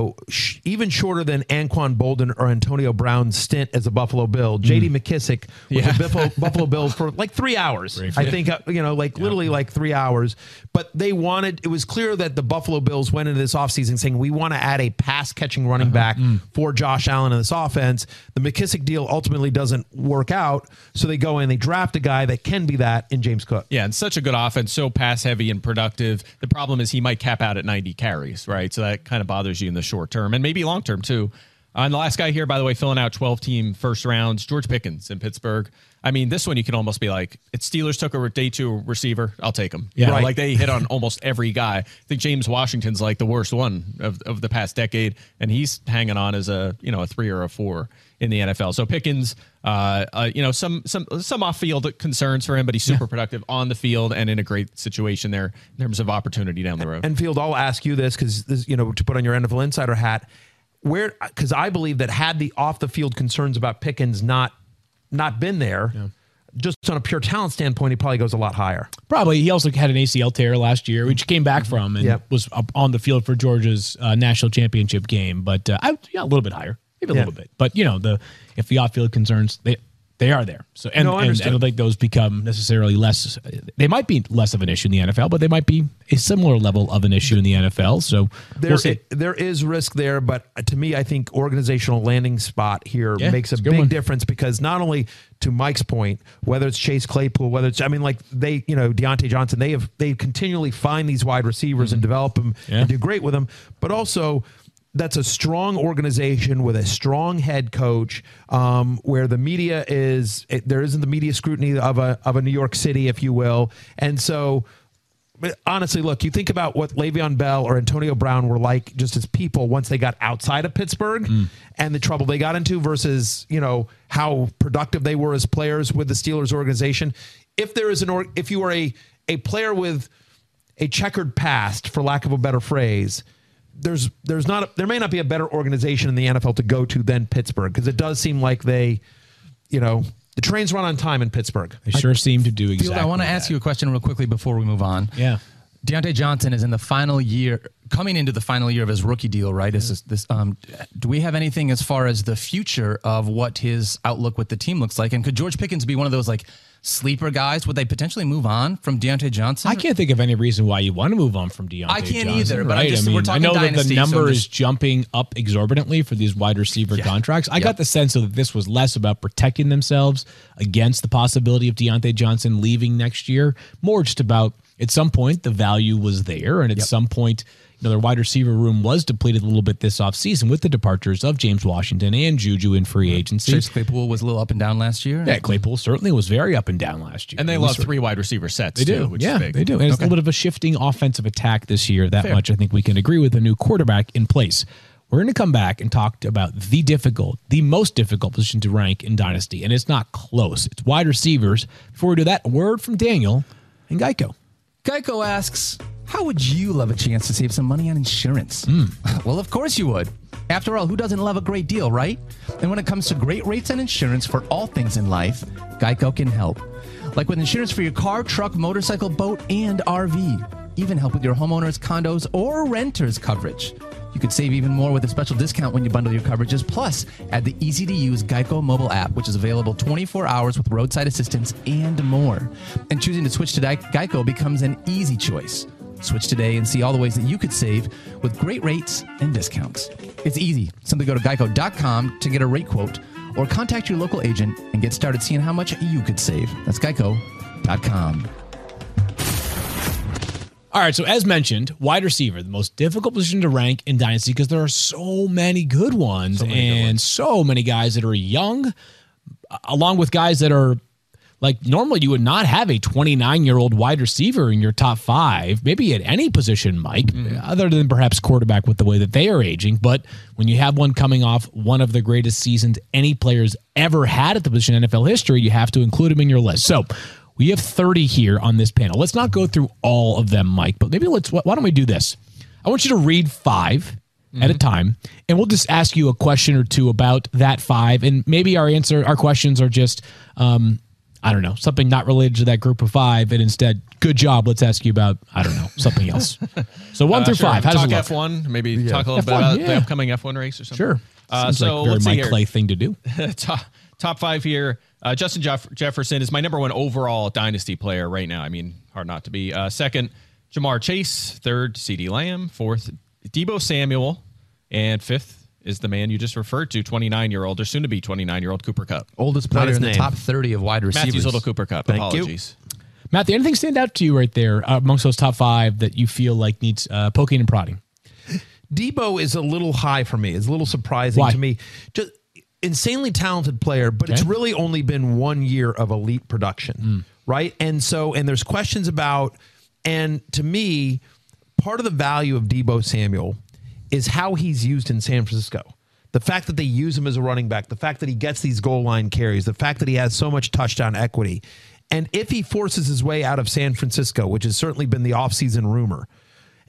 Speaker 4: even shorter than Anquan Bolden or Antonio Brown's stint as a Buffalo Bill, J.D. McKissick was a Buffalo Bill for 3 hours. I think literally 3 hours. But it was clear that the Buffalo Bills went into this offseason saying we want to add a pass catching running back for Josh Allen in this offense. The McKissick deal ultimately doesn't work out, so they go in, they draft a guy that can be that in James Cook.
Speaker 3: Yeah, and such a good offense, so pass heavy and productive. The problem is he might cap out at 90 carries, right? So that kind of bothers you in the short term and maybe long term too. And the last guy here, by the way, filling out 12-team first rounds, George Pickens in Pittsburgh. I mean, this one you can almost be like, it's Steelers took a day 2 receiver, I'll take him. Yeah, right. Like they hit on almost every guy. I think James Washington's like the worst one of the past decade, and he's hanging on as a 3 or a 4 in the NFL. So Pickens, some off-field concerns for him, but he's super productive on the field and in a great situation there in terms of opportunity down the road.
Speaker 4: And Field, I'll ask you this because to put on your NFL Insider hat. because I believe that had the off the field concerns about Pickens not been there, just on a pure talent standpoint, he probably goes a lot higher.
Speaker 1: Probably. He also had an ACL tear last year, which came back from and was up on the field for Georgia's national championship game. But a little bit higher, maybe a little bit. But if the off field concerns, they are there. So and I don't think those become necessarily less. They might be less of an issue in the NFL, but they might be a similar level of an issue in the NFL. So
Speaker 4: there is risk there, but to me, I think organizational landing spot here makes a big difference, because not only, to Mike's point, whether it's Chase Claypool, whether it's Deontay Johnson, they continually find these wide receivers and develop them and do great with them, but also. That's a strong organization with a strong head coach, where the media there isn't the media scrutiny of a New York City, if you will. And so, honestly, look, you think about what Le'Veon Bell or Antonio Brown were like just as people once they got outside of Pittsburgh and the trouble they got into versus, how productive they were as players with the Steelers organization. If you are a player with a checkered past, for lack of a better phrase, there may not be a better organization in the NFL to go to than Pittsburgh, because it does seem like the trains run on time in Pittsburgh.
Speaker 1: They sure seem to do exactly.
Speaker 2: I want to ask you a question real quickly before we move on.
Speaker 1: Yeah.
Speaker 2: Deontay Johnson is in the final year, coming into the final year of his rookie deal, right? Do we have anything as far as the future of what his outlook with the team looks like? And could George Pickens be one of those sleeper guys? Would they potentially move on from Deontay Johnson?
Speaker 1: I can't think of any reason why you want to move on from Deontay Johnson.
Speaker 2: I can't either, but
Speaker 1: right?
Speaker 2: we're talking
Speaker 1: I know
Speaker 2: dynasty,
Speaker 1: that the number is jumping up exorbitantly for these wide receiver contracts. I got the sense that this was less about protecting themselves against the possibility of Deontay Johnson leaving next year, more just about at some point the value was there, and at some point their wide receiver room was depleted a little bit this offseason with the departures of James Washington and Juju in free agency.
Speaker 2: Chase Claypool was a little up and down last year.
Speaker 1: Yeah, Claypool certainly was very up and down last year.
Speaker 3: And they lost 3 wide receiver sets,
Speaker 1: they do.
Speaker 3: Which is big.
Speaker 1: They do. And it's a little bit of a shifting offensive attack this year. That much I think we can agree with a new quarterback in place. We're going to come back and talk about the most difficult position to rank in Dynasty. And it's not close. It's wide receivers. Before we do that, a word from Daniel and Geico.
Speaker 2: Geico asks, how would you love a chance to save some money on insurance? Well, of course you would. After all, who doesn't love a great deal, right? And when it comes to great rates on insurance for all things in life, Geico can help. Like with insurance for your car, truck, motorcycle, boat, and RV. Even help with your homeowners, condos, or renters coverage. You could save even more with a special discount when you bundle your coverages. Plus, add the easy-to-use Geico mobile app, which is available 24 hours with roadside assistance and more. And choosing to switch to Geico becomes an easy choice. Switch today and see all the ways that you could save with great rates and discounts. It's easy. Simply go to geico.com to get a rate quote or contact your local agent and get started seeing how much you could save. That's geico.com.
Speaker 1: All right, so as mentioned, wide receiver, the most difficult position to rank in Dynasty because there are so many good ones so many guys that are young, along with guys that are normally you would not have a 29-year-old wide receiver in your top 5, maybe at any position, Mike, other than perhaps quarterback with the way that they are aging. But when you have one coming off one of the greatest seasons any player's ever had at the position in NFL history, you have to include him in your list. So we have 30 here on this panel. Let's not go through all of them, Mike, but maybe why don't we do this? I want you to read 5 at a time, and we'll just ask you a question or two about that 5, and maybe our questions are just, I don't know, something not related to that group of 5, and instead, good job, let's ask you about, I don't know, something else. So 1 through 5, how does it look?
Speaker 3: F1, maybe talk a little bit about the upcoming F1 race or something.
Speaker 1: Sure. Seems like a very Mike Clay thing to do.
Speaker 3: Top 5 here. Justin Jefferson is my number 1 overall dynasty player right now. I mean, hard not to be. Second, Jamar Chase. Third, CeeDee Lamb. Fourth, Deebo Samuel. And fifth is the man you just referred to, 29-year-old or soon to be 29-year-old Cooper Kupp.
Speaker 2: Oldest player in the top 30 of wide receivers.
Speaker 3: Matthew's little Cooper Kupp. Apologies.
Speaker 1: Matthew, anything stand out to you right there amongst those top 5 that you feel like needs poking and prodding?
Speaker 4: Deebo is a little high for me. It's a little surprising to me. Just insanely talented player, but it's really only been 1 year of elite production, right? And there's questions about, and to me, part of the value of Deebo Samuel is how he's used in San Francisco. The fact that they use him as a running back, the fact that he gets these goal line carries, the fact that he has so much touchdown equity. And if he forces his way out of San Francisco, which has certainly been the offseason rumor,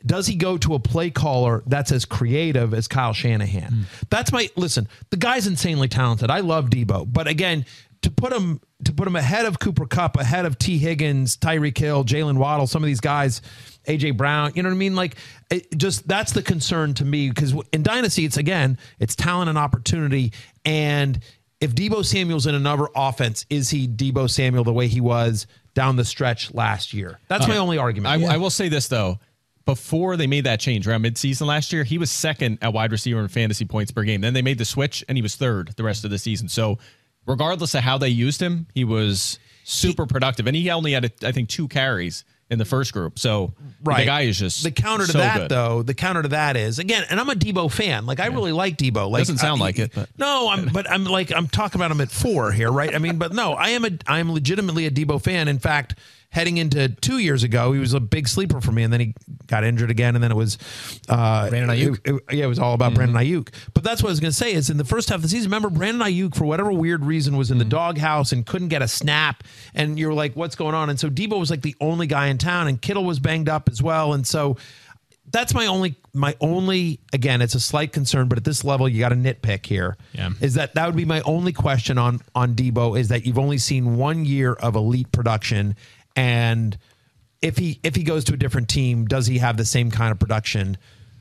Speaker 4: does he go to a play caller that's as creative as Kyle Shanahan? That's listen, the guy's insanely talented. I love Debo, but again, to put him ahead of Cooper Kupp, ahead of T. Higgins, Tyreek Hill, Jalen Waddle, some of these guys, AJ Brown, you know what I mean? Like, that's the concern to me, because in Dynasty, it's talent and opportunity. And if Deebo Samuel's in another offense, is he Deebo Samuel the way he was down the stretch last year? That's my only argument.
Speaker 3: I will say this, though. Before they made that change around midseason last year, he was second at wide receiver in fantasy points per game. Then they made the switch, and he was third the rest of the season. So regardless of how they used him, he was super productive. And he only had, I think, 2 carries in the first group. So the guy is just
Speaker 4: the counter to that, though. The counter to that is, again, and I'm a Debo fan. Like, I really like Debo. Like,
Speaker 3: doesn't sound like it. But.
Speaker 4: No, I'm talking about him at 4 here, right? I mean, but no, I am legitimately a Debo fan. In fact, heading into 2 years ago, he was a big sleeper for me, and then he got injured again, and then it was
Speaker 2: Brandon Ayuk.
Speaker 4: It was all about Brandon Ayuk. But that's what I was going to say is, in the first half of the season, remember, Brandon Ayuk, for whatever weird reason, was in the doghouse and couldn't get a snap, and you were like, what's going on? And so Debo was like the only guy in town, and Kittle was banged up as well, and so that's my only, again, it's a slight concern, but at this level, you got to nitpick here.
Speaker 1: Yeah.
Speaker 4: Is that would be my only question on Debo, is that you've only seen 1 year of elite production. And if he goes to a different team, does he have the same kind of production?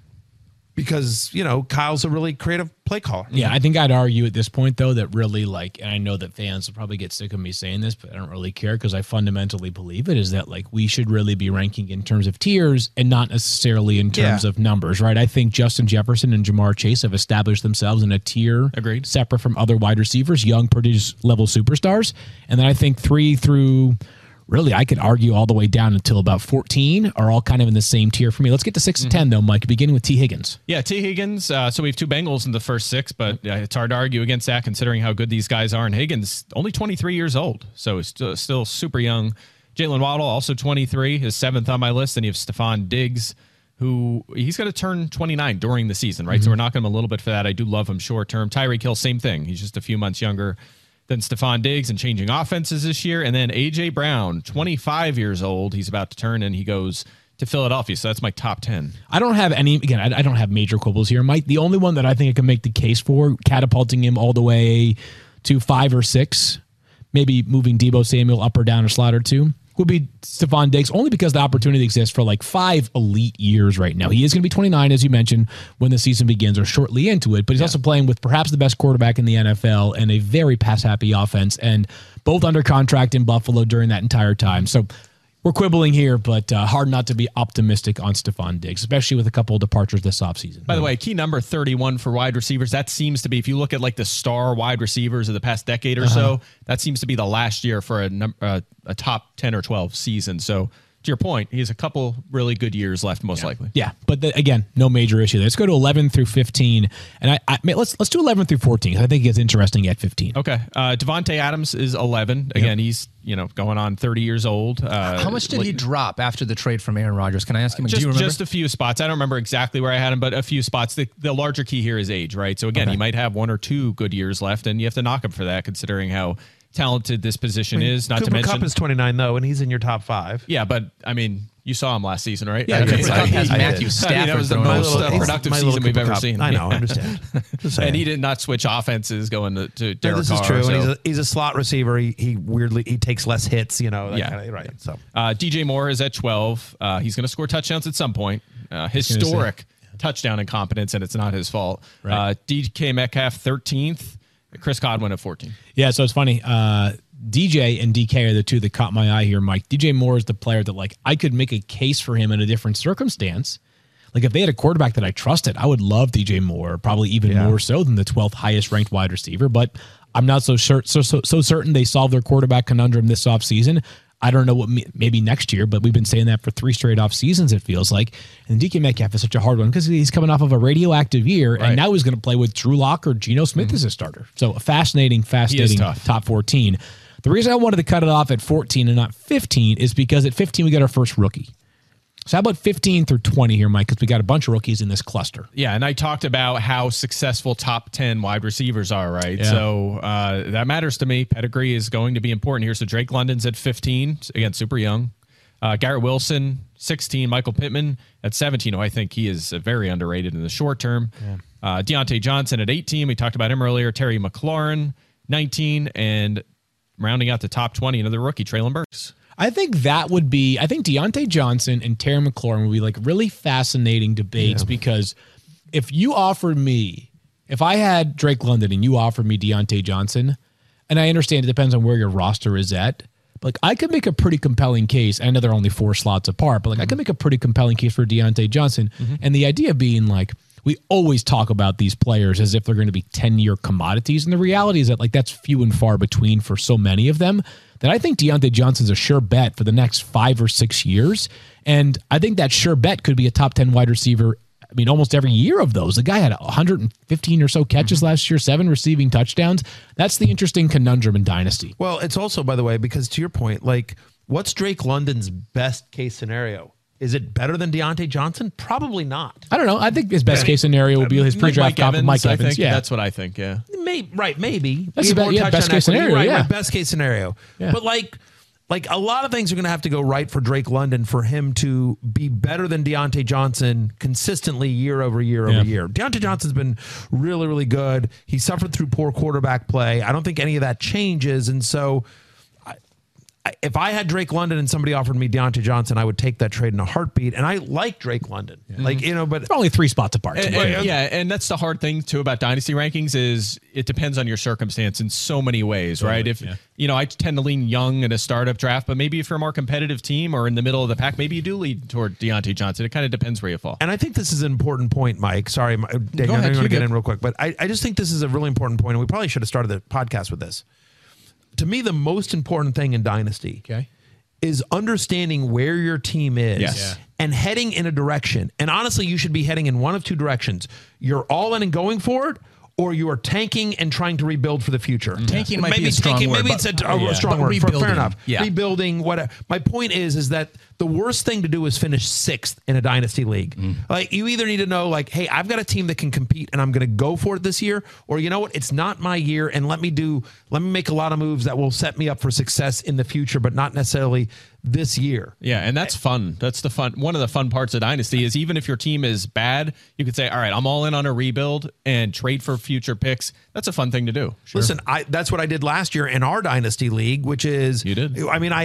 Speaker 4: Because, Kyle's a really creative play caller.
Speaker 1: Yeah, I think I'd argue at this point, though, that really, and I know that fans will probably get sick of me saying this, but I don't really care because I fundamentally believe it, is that, we should really be ranking in terms of tiers and not necessarily in terms of numbers, right? I think Justin Jefferson and Jamar Chase have established themselves in a tier separate from other wide receivers, young Purdue-level superstars. And then I think 3 through... Really, I could argue all the way down until about 14 are all kind of in the same tier for me. Let's get to 6 to 10, though, Mike, beginning with T. Higgins.
Speaker 3: Yeah, T. Higgins. So we have 2 Bengals in the first 6, but it's hard to argue against that considering how good these guys are. And Higgins, only 23 years old, so he's still super young. Jalen Waddle, also 23, is 7th on my list. And you have Stephon Diggs, who he's going to turn 29 during the season, right? So we're knocking him a little bit for that. I do love him short term. Tyreek Hill, same thing. He's just a few months younger than Stephon Diggs and changing offenses this year. And then AJ Brown, 25 years old. He's about to turn, and he goes to Philadelphia. So that's my top 10.
Speaker 1: I don't have any, again, I don't have major quibbles here, Mike. The only one that I think I can make the case for catapulting him all the way to 5 or 6, maybe moving Deebo Samuel up or down a slot or 2, would be Stephon Diggs, only because the opportunity exists for 5 elite years right now. He is going to be 29, as you mentioned, when the season begins or shortly into it, but he's also playing with perhaps the best quarterback in the NFL and a very pass-happy offense, and both under contract in Buffalo during that entire time. So we're quibbling here, but hard not to be optimistic on Stephon Diggs, especially with a couple of departures this offseason.
Speaker 3: By the way, key number 31 for wide receivers. That seems to be, if you look at the star wide receivers of the past decade or so, that seems to be the last year for a top 10 or 12 season. So to your point, he has a couple really good years left, most likely.
Speaker 1: Yeah, but again, no major issue there. Let's go to 11 through 15, and let's do 11 through 14. I think it's interesting at 15.
Speaker 3: Okay, Devontae Adams is 11. Again, he's going on 30 years old.
Speaker 2: How much did he drop after the trade from Aaron Rodgers? Can I ask him? Do you remember?
Speaker 3: Just a few spots. I don't remember exactly where I had him, but a few spots. The larger key here is age, right? So again, he might have 1 or 2 good years left, and you have to knock him for that, considering how talented this position is. Not
Speaker 4: Cooper
Speaker 3: to mention
Speaker 4: Kupp is 29 though, and he's in your top 5.
Speaker 3: Yeah, but I mean, you saw him last season, right?
Speaker 2: Yeah, Cooper Kupp has Matthew Stafford.
Speaker 3: That was the most productive season we've ever seen.
Speaker 4: I know, I understand.
Speaker 3: And he did not switch offenses going to Derek Carr.
Speaker 4: This is true. So. And he's a slot receiver. He weirdly takes less hits. Right. So
Speaker 3: DJ Moore is at 12. He's going to score touchdowns at some point. Historic touchdown incompetence, and it's not his fault. Right. DK Metcalf 13th. Chris Godwin at 14.
Speaker 1: Yeah, so it's funny. DJ and DK are the 2 that caught my eye here, Mike. DJ Moore is the player that I could make a case for him in a different circumstance. If they had a quarterback that I trusted, I would love DJ Moore, probably even more so than the 12th highest ranked wide receiver. But I'm not so certain they solved their quarterback conundrum this offseason. I don't know what maybe next year, but we've been saying that for 3 straight off seasons, it feels like. And DK Metcalf is such a hard one because he's coming off of a radioactive year, and now he's going to play with Drew Lock or Geno Smith as a starter. So a fascinating top 14. The reason I wanted to cut it off at 14 and not 15 is because at 15 we got our first rookie. So how about 15 through 20 here, Mike, because we got a bunch of rookies in this cluster.
Speaker 3: Yeah, and I talked about how successful top 10 wide receivers are, right?
Speaker 1: Yeah.
Speaker 3: So that matters to me. Pedigree is going to be important here. So Drake London's at 15. Again, super young. Garrett Wilson, 16. Michael Pittman at 17. I think he is very underrated in the short term. Yeah. Deontay Johnson at 18. We talked about him earlier. Terry McLaurin, 19. And rounding out the top 20, another rookie, Treylon Burks.
Speaker 1: I think Deontay Johnson and Terry McLaurin would be like really fascinating debates because if I had Drake London and you offered me Deontay Johnson, and I understand it depends on where your roster is at, but I could make a pretty compelling case. I know they're only 4 slots apart, but I could make a pretty compelling case for Deontay Johnson. And the idea being we always talk about these players as if they're going to be 10-year commodities. And the reality is that that's few and far between for so many of them that I think Deontay Johnson's a sure bet for the next 5 or 6 years. And I think that sure bet could be a top 10 wide receiver. I mean, almost every year of those. The guy had 115 or so catches last year, 7 receiving touchdowns. That's the interesting conundrum in Dynasty.
Speaker 4: Well, it's also, by the way, because to your point, what's Drake London's best case scenario? Is it better than Deontay Johnson? Probably not.
Speaker 1: I don't know. I think his best case scenario will be his pre-draft comp with Mike Evans.
Speaker 3: Yeah, that's what I think. Yeah,
Speaker 4: maybe.
Speaker 1: That's best case scenario.
Speaker 4: Right, best case scenario. Yeah. But a lot of things are going to have to go right for Drake London for him to be better than Deontay Johnson consistently year over year over year. Deontay Johnson's been really, really good. He suffered through poor quarterback play. I don't think any of that changes. And so if I had Drake London and somebody offered me Deontay Johnson, I would take that trade in a heartbeat. And I like Drake London. Yeah. But
Speaker 1: they're only 3 spots apart.
Speaker 3: And that's the hard thing too about dynasty rankings is it depends on your circumstance in so many ways, right? I tend to lean young in a startup draft, but maybe if you're a more competitive team or in the middle of the pack, maybe you do lead toward Deontay Johnson. It kind of depends where you fall.
Speaker 4: And I think this is an important point, Mike. Sorry, Daniel, I'm going to get in real quick, but I just think this is a really important point, and we probably should have started the podcast with this. To me, the most important thing in Dynasty is understanding where your team is and heading in a direction. And honestly, you should be heading in one of 2 directions. You're all in and going for it, or you are tanking and trying to rebuild for the future.
Speaker 2: Tanking might be a strong word.
Speaker 4: Maybe it's a strong word. Fair enough. Yeah. Rebuilding, whatever. My point is that the worst thing to do is finish 6th in a dynasty league. You either need to know, hey, I've got a team that can compete and I'm going to go for it this year, or you know what, it's not my year, and let me make a lot of moves that will set me up for success in the future, but not necessarily this year.
Speaker 3: Yeah, and that's fun. That's one of the fun parts of Dynasty is even if your team is bad, you could say, all right, I'm all in on a rebuild and trade for future picks. That's a fun thing to do.
Speaker 4: Sure. Listen, that's what I did last year in our Dynasty League, which is...
Speaker 3: You did?
Speaker 4: I mean, I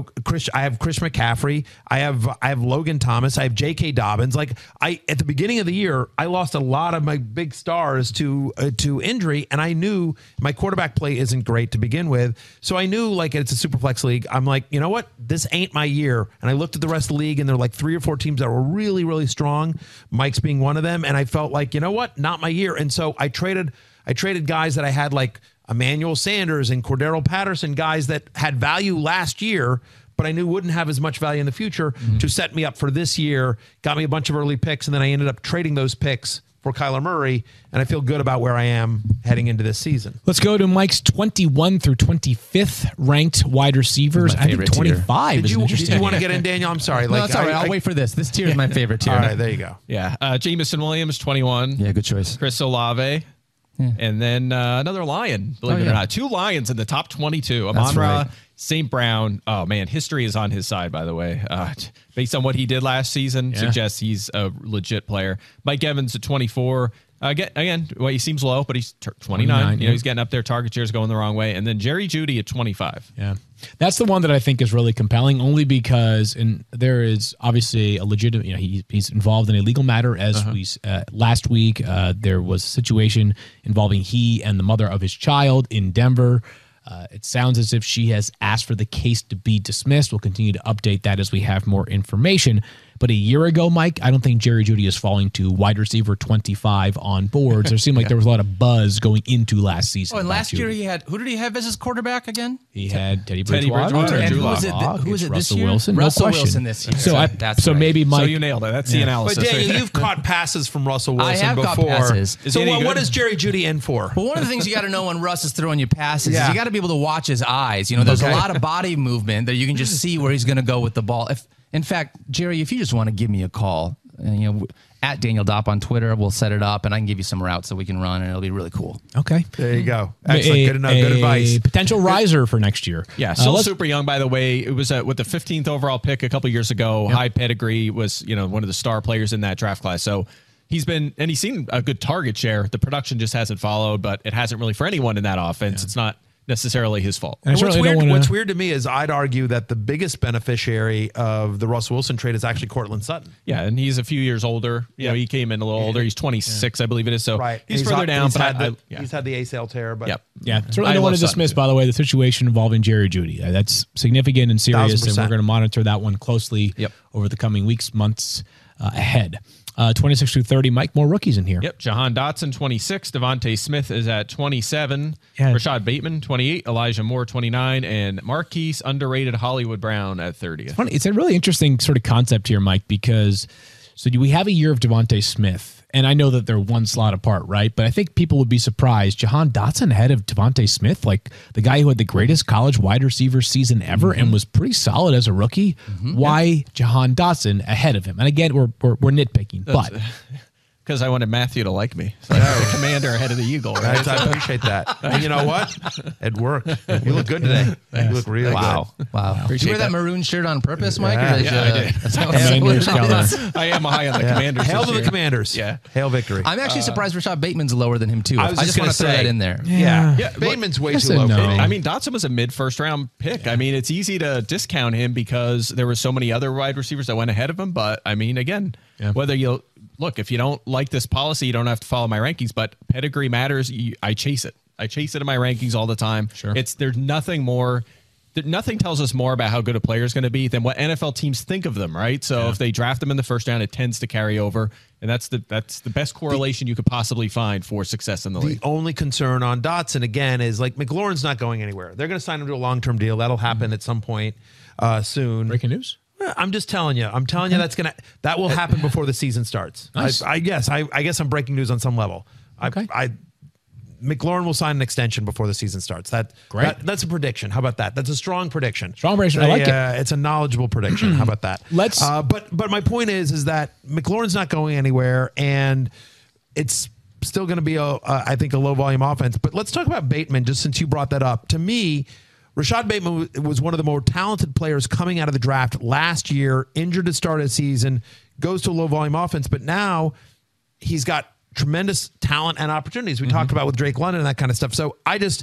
Speaker 4: have Chris McCaffrey. I have Logan Thomas. I have J.K. Dobbins. At the beginning of the year, I lost a lot of my big stars to injury, and I knew my quarterback play isn't great to begin with. So I knew, it's a super flex league. I'm like, you know what? This ain't my year. And I looked at the rest of the league, and there were 3 or 4 teams that were really, really strong, Mike's being one of them, and I felt like, you know what? Not my year. And so I traded guys that I had Emmanuel Sanders and Cordero Patterson, guys that had value last year, but I knew wouldn't have as much value in the future to set me up for this year, got me a bunch of early picks, and then I ended up trading those picks for Kyler Murray, and I feel good about where I am heading into this season.
Speaker 1: Let's go to Mike's 21 through 25th ranked wide receivers. I think 25
Speaker 4: Did you want to get in, Daniel? I'm sorry.
Speaker 2: No, it's all right. I'll wait for this. This tier is my favorite tier.
Speaker 4: All right, there you go.
Speaker 3: Yeah. Jameson Williams, 21.
Speaker 2: Yeah, good choice.
Speaker 3: Chris Olave. Yeah. And then another Lion, believe it or not. 2 Lions in the top 22. Amon-Ra, St. Brown. Oh, man, history is on his side, by the way. Based on what he did last season, suggests he's a legit player. Mike Evans at 24. Again, he seems low, but he's 29. He's getting up there. Target shares going the wrong way. And then Jerry Jeudy at 25.
Speaker 1: Yeah. That's the one that I think is really compelling, only because there is obviously a legitimate, he's involved in a legal matter as last week. There was a situation involving he and the mother of his child in Denver. It sounds as if she has asked for the case to be dismissed. We'll continue to update that as we have more information. But a year ago, Mike, I don't think Jerry Jeudy is falling to wide receiver 25 on boards. There seemed like there was a lot of buzz going into last season.
Speaker 2: Oh, and last year who did he have as his quarterback again?
Speaker 1: He had Teddy Bridgewater.
Speaker 2: And who was it
Speaker 1: Russell
Speaker 2: this year?
Speaker 1: Wilson.
Speaker 2: Russell
Speaker 1: no question.
Speaker 2: Wilson this year.
Speaker 1: So maybe Mike.
Speaker 3: So you nailed it. That's the analysis.
Speaker 4: But Daniel, you've caught passes from Russell Wilson before.
Speaker 2: Caught passes.
Speaker 4: So what is Jerry Jeudy in for?
Speaker 2: Well, one of the things you got to know when Russ is throwing you passes is you got to be able to watch his eyes. There's a lot of body movement that you can just see where he's going to go with the ball. In fact, Jerry, if you just want to give me a call, at Daniel Dopp on Twitter. We'll set it up, and I can give you some routes that we can run, and it'll be really cool.
Speaker 1: Okay.
Speaker 4: There you go. Excellent. Good enough. Good advice.
Speaker 1: Potential riser for next year.
Speaker 3: Yeah, still super young, by the way. It was with the 15th overall pick a couple years ago. Yep. High pedigree, was one of the star players in that draft class. So he's seen a good target share. The production just hasn't followed, but it hasn't really for anyone in that offense. Yeah. It's not necessarily his fault.
Speaker 4: And what's weird to me is I'd argue that the biggest beneficiary of the Russell Wilson trade is actually Cortland Sutton.
Speaker 3: Yeah, and he's a few years older. He came in a little older. He's 26, I believe it is. So he's further down.
Speaker 4: He's had the ACL tear. But
Speaker 1: certainly don't want to dismiss, by the way, the situation involving Jerry Jeudy. That's significant and serious, 1,000%. And we're going to monitor that one closely over the coming weeks, months ahead. 26 through 30, Mike, more rookies in here.
Speaker 3: Yep. Jahan Dotson, 26. Devontae Smith is at 27. Yeah. Rashad Bateman, 28. Elijah Moore, 29. And Marquise, underrated Hollywood Brown at 30.
Speaker 1: It's funny. It's a really interesting sort of concept here, Mike, because we have a year of Devontae Smith. And I know that they're one slot apart, right? But I think people would be surprised. Jahan Dotson ahead of Devontae Smith, like the guy who had the greatest college wide receiver season ever and was pretty solid as a rookie. Why Jahan Dotson ahead of him? And again, we're nitpicking, but
Speaker 3: because I wanted Matthew to like me. So I have the Commander ahead of the Eagle.
Speaker 4: Right? I appreciate that. And you know what? It worked. You look good today. You look really good.
Speaker 2: Wow. Did you wear that maroon shirt on purpose, Mike?
Speaker 3: I did. I am high on the Commanders.
Speaker 4: Hail to the Commanders.
Speaker 3: Yeah.
Speaker 4: Hail victory.
Speaker 2: I'm actually surprised Rashad Bateman's lower than him, too. I just want to throw that in there.
Speaker 4: Yeah. Bateman's way too low for me.
Speaker 3: I mean, Dotson was a mid-first round pick. I mean, it's easy to discount him because there were so many other wide receivers that went ahead of him. But, I mean, again, whether you'll look, if you don't like this policy, you don't have to follow my rankings, but pedigree matters. I chase it. I chase it in my rankings all the time.
Speaker 1: Sure.
Speaker 3: There's nothing more. Nothing tells us more about how good a player is going to be than what NFL teams think of them, right? So if they draft them in the first round, it tends to carry over, and that's the best correlation you could possibly find for success in the league.
Speaker 4: The only concern on Dotson, again, is like McLaurin's not going anywhere. They're going to sign him to a long-term deal. That'll happen at some point soon.
Speaker 1: Breaking news?
Speaker 4: I'm just telling you. I'm telling you that will happen before the season starts.
Speaker 1: Nice.
Speaker 4: I guess I'm breaking news on some level.
Speaker 1: Okay.
Speaker 4: McLaurin will sign an extension before the season starts. That's a prediction. How about that? That's a strong prediction.
Speaker 1: Strong prediction. I like it.
Speaker 4: It's a knowledgeable prediction. How about that? But my point is that McLaurin's not going anywhere, and it's still going to be I think a low volume offense. But let's talk about Bateman, just since you brought that up. To me, Rashad Bateman was one of the more talented players coming out of the draft last year, injured to start a season, goes to a low-volume offense, but now he's got tremendous talent and opportunities. We talked about with Drake London and that kind of stuff. So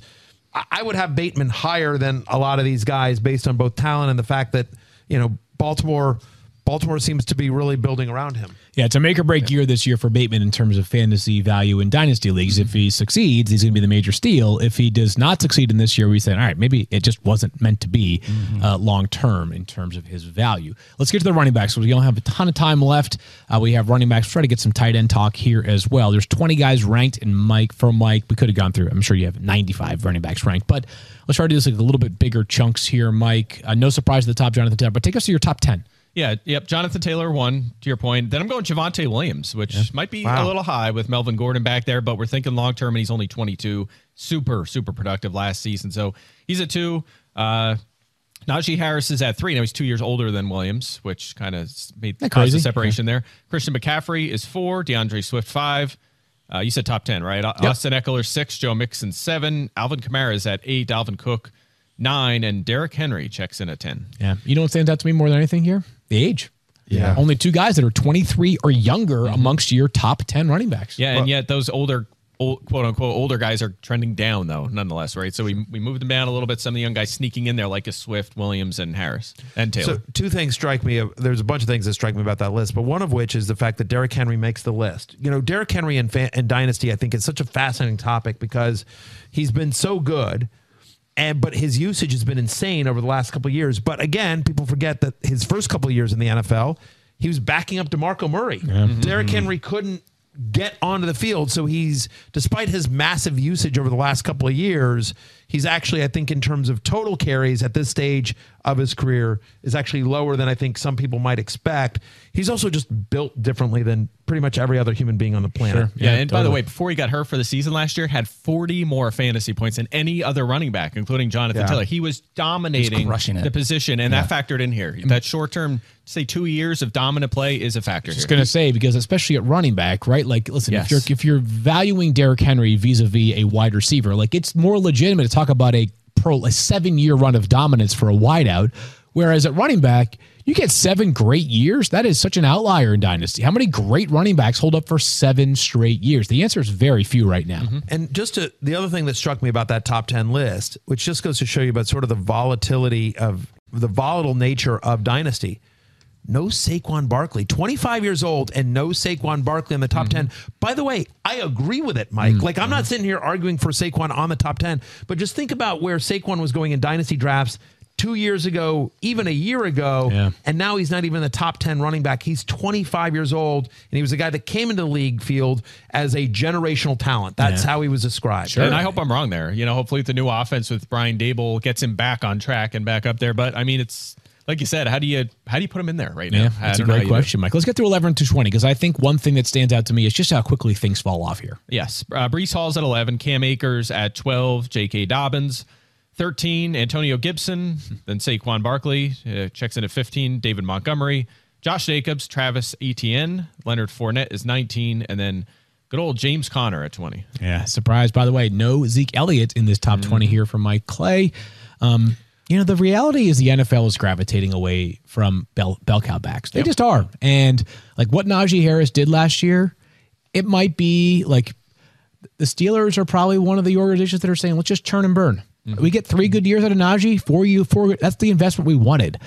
Speaker 4: I would have Bateman higher than a lot of these guys based on both talent and the fact that, Baltimore seems to be really building around him.
Speaker 1: Yeah, it's a make or break year this year for Bateman in terms of fantasy value in dynasty leagues. If he succeeds, he's going to be the major steal. If he does not succeed in this year, we say, all right, maybe it just wasn't meant to be long term in terms of his value. Let's get to the running backs. We don't have a ton of time left. We have running backs. Try to get some tight end talk here as well. There's 20 guys ranked in Mike. We could have gone through. I'm sure you have 95 running backs ranked, but let's try to do this like a little bit bigger chunks here, Mike. No surprise at the top, Jonathan Taylor, but take us to your top 10.
Speaker 3: Yeah, yep. Jonathan Taylor, 1, to your point. Then I'm going Javonte Williams, which might be a little high with Melvin Gordon back there, but we're thinking long-term, and he's only 22. Super, super productive last season. So he's at 2. Najee Harris is at 3. Now he's 2 years older than Williams, which kind of made the separation there. Christian McCaffrey is 4. DeAndre Swift, 5. You said top 10, right? Yep. Austin Eckler, 6. Joe Mixon, 7. Alvin Kamara is at 8. Dalvin Cook, 9. And Derrick Henry checks in at 10.
Speaker 1: Yeah. You know what stands out to me more than anything here? The age. Yeah. Only 2 guys that are 23 or younger amongst your top 10 running backs.
Speaker 3: Yeah, and yet those older, quote-unquote, older guys are trending down, though, nonetheless, right? So we moved them down a little bit. Some of the young guys sneaking in there, like a Swift, Williams, and Harris, and Taylor.
Speaker 4: So 2 things strike me. There's a bunch of things that strike me about that list, but one of which is the fact that Derrick Henry makes the list. Derrick Henry in Dynasty, I think, is such a fascinating topic because he's been so good, but his usage has been insane over the last couple of years. But again, people forget that his first couple of years in the NFL, he was backing up DeMarco Murray. Yeah. Derrick Henry couldn't get onto the field, so despite his massive usage over the last couple of years, He's actually, I think, in terms of total carries at this stage of his career, is actually lower than I think some people might expect. He's also just built differently than pretty much every other human being on the planet.
Speaker 3: Sure. Yeah, and totally. By the way, before he got hurt for the season last year, had 40 more fantasy points than any other running back, including Jonathan Taylor. He was dominating the position, and that factored in here. That short-term, say 2 years of dominant play is a factor.
Speaker 1: I was just going to say, because especially at running back, right? Like, listen, if you're valuing Derrick Henry vis-a-vis a wide receiver, like it's more legitimate to talk about a 7-year run of dominance for a wideout, whereas at running back, you get 7 great years. That is such an outlier in Dynasty. How many great running backs hold up for 7 straight years? The answer is very few right now.
Speaker 4: And the other thing that struck me about that top 10 list, which just goes to show you about sort of the volatile nature of Dynasty. No Saquon Barkley, 25 years old, and no Saquon Barkley in the top 10. By the way, I agree with it, Mike. Like, I'm not sitting here arguing for Saquon on the top 10, but just think about where Saquon was going in Dynasty drafts 2 years ago, even a year ago, and now he's not even the top 10 running back. He's 25 years old, and he was a guy that came into the league field as a generational talent. That's how he was described.
Speaker 3: Sure. And I hope I'm wrong there. Hopefully the new offense with Brian Daboll gets him back on track and back up there. But, I mean, it's like you said, how do you put him in there right now?
Speaker 1: Yeah, that's a great question, Mike. Let's get to 11 to 20, because I think one thing that stands out to me is just how quickly things fall off here.
Speaker 3: Yes. Breece Hall's at 11, Cam Akers at 12, J.K. Dobbins, 13, Antonio Gibson, then Saquon Barkley, checks in at 15, David Montgomery, Josh Jacobs, Travis Etienne, Leonard Fournette is 19, and then good old James Conner at 20.
Speaker 1: Yeah, surprise, by the way, no Zeke Elliott in this top 20 here from Mike Clay. The reality is the NFL is gravitating away from bell cow backs. They just are. And like what Najee Harris did last year, it might be like the Steelers are probably one of the organizations that are saying, let's just churn and burn. We get 3 good years out of Najee, 4 that's the investment we wanted.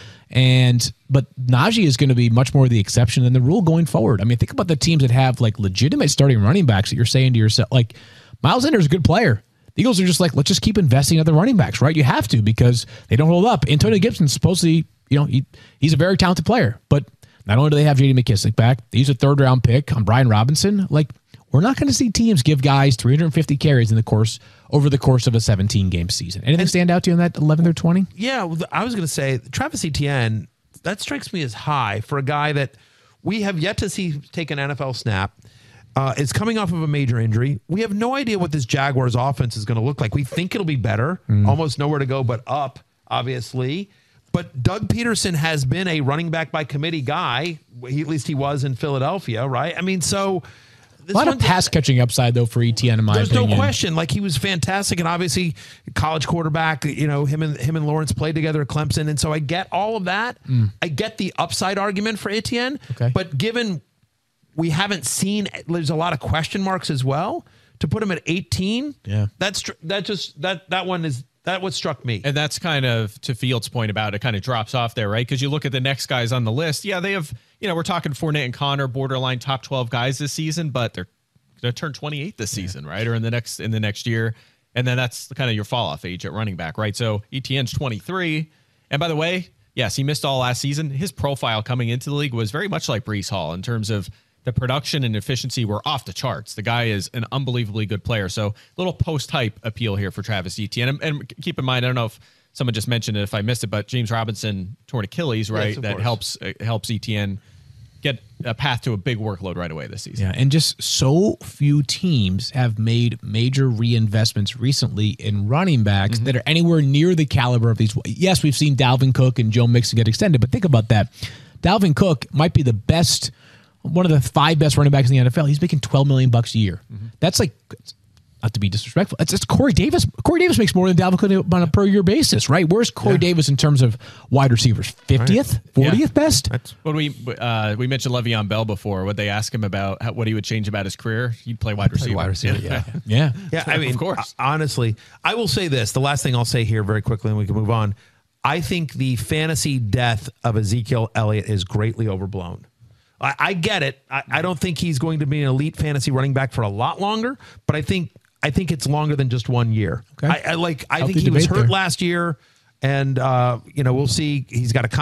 Speaker 1: But Najee is going to be much more the exception than the rule going forward. I mean, think about the teams that have like legitimate starting running backs that you're saying to yourself, like Miles Sanders is a good player. The Eagles are just like, let's just keep investing in other running backs, right? You have to, because they don't hold up. Antonio Gibson's supposedly, he's a very talented player, but not only do they have J.D. McKissic back, he's a 3rd-round pick on Brian Robinson. Like, we're not going to see teams give guys 350 carries over the course of a 17-game season. Anything stand out to you in that 11 or 20?
Speaker 4: Yeah, I was going to say Travis Etienne, that strikes me as high for a guy that we have yet to see take an NFL snap. Is coming off of a major injury. We have no idea what this Jaguars offense is going to look like. We think it'll be better, almost nowhere to go but up, obviously. But Doug Peterson has been a running back by committee guy. At least he was in Philadelphia, right? I mean, so
Speaker 1: a lot of pass catching upside though for Etienne, in my opinion.
Speaker 4: There's no question. Like, he was fantastic, and obviously college quarterback. Him and Lawrence played together at Clemson, and so I get all of that. I get the upside argument for Etienne, but given we haven't seen, there's a lot of question marks as well. To put him at 18, that what struck me.
Speaker 3: And that's kind of, to Fields' point about it, kind of drops off there, right? Because you look at the next guys on the list. Yeah, they have, we're talking Fournette and Conner, borderline top 12 guys this season, but they're going to turn 28 this season, right? Or in the next year. And then that's kind of your fall off age at running back, right? So Etienne's 23. And by the way, yes, he missed all last season. His profile coming into the league was very much like Breece Hall in terms of the production and efficiency were off the charts. The guy is an unbelievably good player. So little post-hype appeal here for Travis Etienne. And keep in mind, I don't know if someone just mentioned it, if I missed it, but James Robinson torn Achilles, right? Yes, that helps Etienne get a path to a big workload right away this season.
Speaker 1: Yeah, and just so few teams have made major reinvestments recently in running backs that are anywhere near the caliber of these. Yes, we've seen Dalvin Cook and Joe Mixon get extended, but think about that. Dalvin Cook might be one of the 5 best running backs in the NFL. He's making $12 million a year. That's like, not to be disrespectful, it's Corey Davis. Corey Davis makes more than Dalvin Cook on a per year basis, right? Where's Corey Davis in terms of wide receivers? 50th, 40th best?
Speaker 3: When we mentioned Le'Veon Bell before, what they asked him about what he would change about his career, he'd play wide receiver.
Speaker 1: Yeah.
Speaker 4: I mean, of course. Honestly, I will say this. The last thing I'll say here very quickly, and we can move on. I think the fantasy death of Ezekiel Elliott is greatly overblown. I get it. I don't think he's going to be an elite fantasy running back for a lot longer, but I think it's longer than just 1 year. Okay. I think he was hurt last year. And we'll see. He's got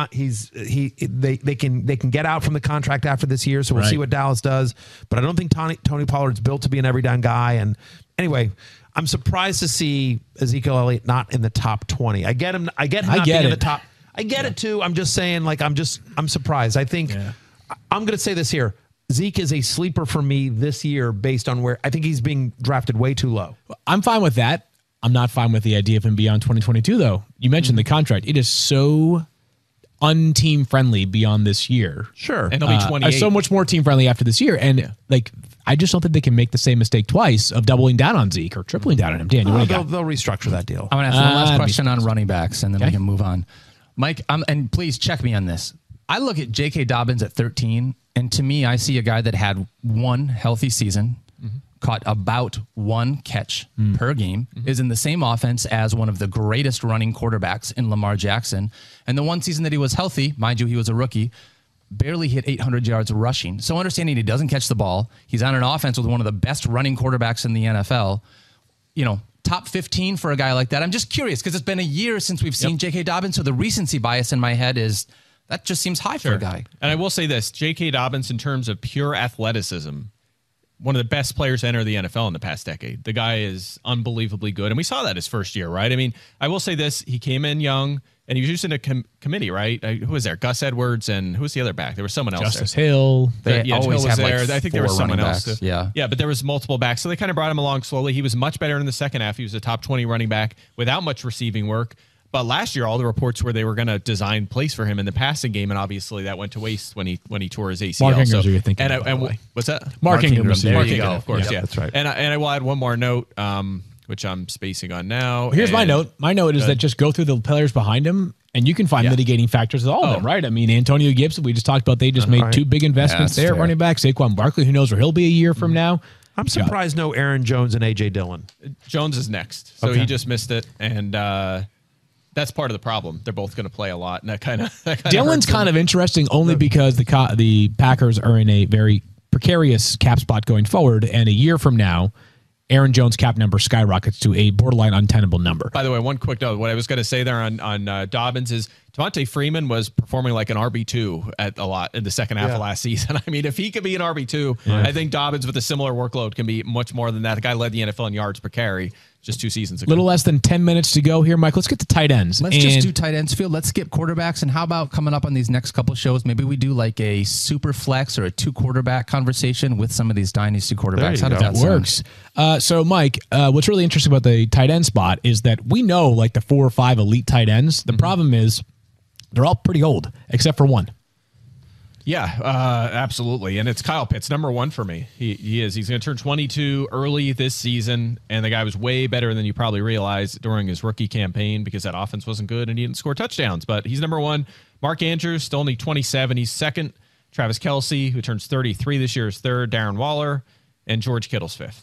Speaker 4: they can get out from the contract after this year, so we'll see what Dallas does. But I don't think Tony Pollard's built to be an every down guy. And anyway, I'm surprised to see Ezekiel Elliott not in the top 20. I get him. I get him not being in the top. I get it too. I'm just saying, I'm surprised. I think I'm going to say this here. Zeke is a sleeper for me this year based on where I think he's being drafted way too low.
Speaker 1: I'm fine with that. I'm not fine with the idea of him beyond 2022, though. You mentioned the contract. It is so un-team friendly beyond this year.
Speaker 4: Sure.
Speaker 3: And it'll be 28.
Speaker 1: So much more team friendly after this year. And I just don't think they can make the same mistake twice of doubling down on Zeke or tripling down on him. Dan,
Speaker 4: they'll restructure that deal.
Speaker 2: I'm going to ask one last question on running backs, and then we can move on. Mike, and please check me on this. I look at J.K. Dobbins at 13, and to me, I see a guy that had one healthy season, caught about one catch per game, is in the same offense as one of the greatest running quarterbacks in Lamar Jackson. And the one season that he was healthy, mind you, he was a rookie, barely hit 800 yards rushing. So understanding he doesn't catch the ball, he's on an offense with one of the best running quarterbacks in the NFL. Top 15 for a guy like that. I'm just curious because it's been a year since we've seen J.K. Dobbins. So the recency bias in my head is that just seems high for a guy.
Speaker 3: And I will say this, J.K. Dobbins, in terms of pure athleticism, one of the best players to enter the NFL in the past decade. The guy is unbelievably good. And we saw that his first year, right? I mean, I will say this. He came in young, and he was just in a committee, right? Who was there? Gus Edwards, and who was the other back? There was someone else
Speaker 1: Justice Hill.
Speaker 2: They always have there.
Speaker 3: I think there was someone else.
Speaker 2: Yeah,
Speaker 3: but there was multiple backs. So they kind of brought him along slowly. He was much better in the second half. He was a top 20 running back without much receiving work. But last year, all the reports were they were going to design plays for him in the passing game, and obviously that went to waste when he tore his ACL.
Speaker 1: Mark Ingram, you're thinking
Speaker 3: what's that?
Speaker 1: Mark Ingram.
Speaker 3: Mark Ingram, of course,
Speaker 4: That's right.
Speaker 3: And I will add one more note, which I'm spacing on now.
Speaker 1: Here's my note. My note is that just go through the players behind him, and you can find mitigating factors with all of them, right? I mean, Antonio Gibson, we just talked about, they just made two big investments there at running back. Saquon Barkley, who knows where he'll be a year from now.
Speaker 4: I'm surprised no Aaron Jones and A.J. Dillon.
Speaker 3: Jones is next, so he just missed it, and that's part of the problem. They're both going to play a lot, and that kind of
Speaker 1: Dillon's kind of interesting only because the Packers are in a very precarious cap spot going forward, and a year from now, Aaron Jones' cap number skyrockets to a borderline untenable number.
Speaker 3: By the way, one quick note. What I was going to say there on Dobbins is Devontae Freeman was performing like an RB2 at a lot in the second half of last season. I mean, if he could be an RB2, I think Dobbins with a similar workload can be much more than that. The guy led the NFL in yards per carry just 2 seasons ago.
Speaker 1: Little less than 10 minutes to go here, Mike. Let's get to tight ends.
Speaker 2: Let's just do tight ends, Phil. Let's skip quarterbacks. And how about coming up on these next couple shows, maybe we do like a super flex or a 2-quarterback conversation with some of these dynasty quarterbacks. How does that
Speaker 1: works? So, Mike, what's really interesting about the tight end spot is that we know like the 4 or 5 elite tight ends. The problem is they're all pretty old, except for one.
Speaker 3: Yeah, absolutely. And it's Kyle Pitts, number 1 for me. He is. He's going to turn 22 early this season, and the guy was way better than you probably realized during his rookie campaign because that offense wasn't good and he didn't score touchdowns. But he's number 1. Mark Andrews, still only 27. He's second. Travis Kelce, who turns 33 this year, is third. Darren Waller, and George Kittle's 5th.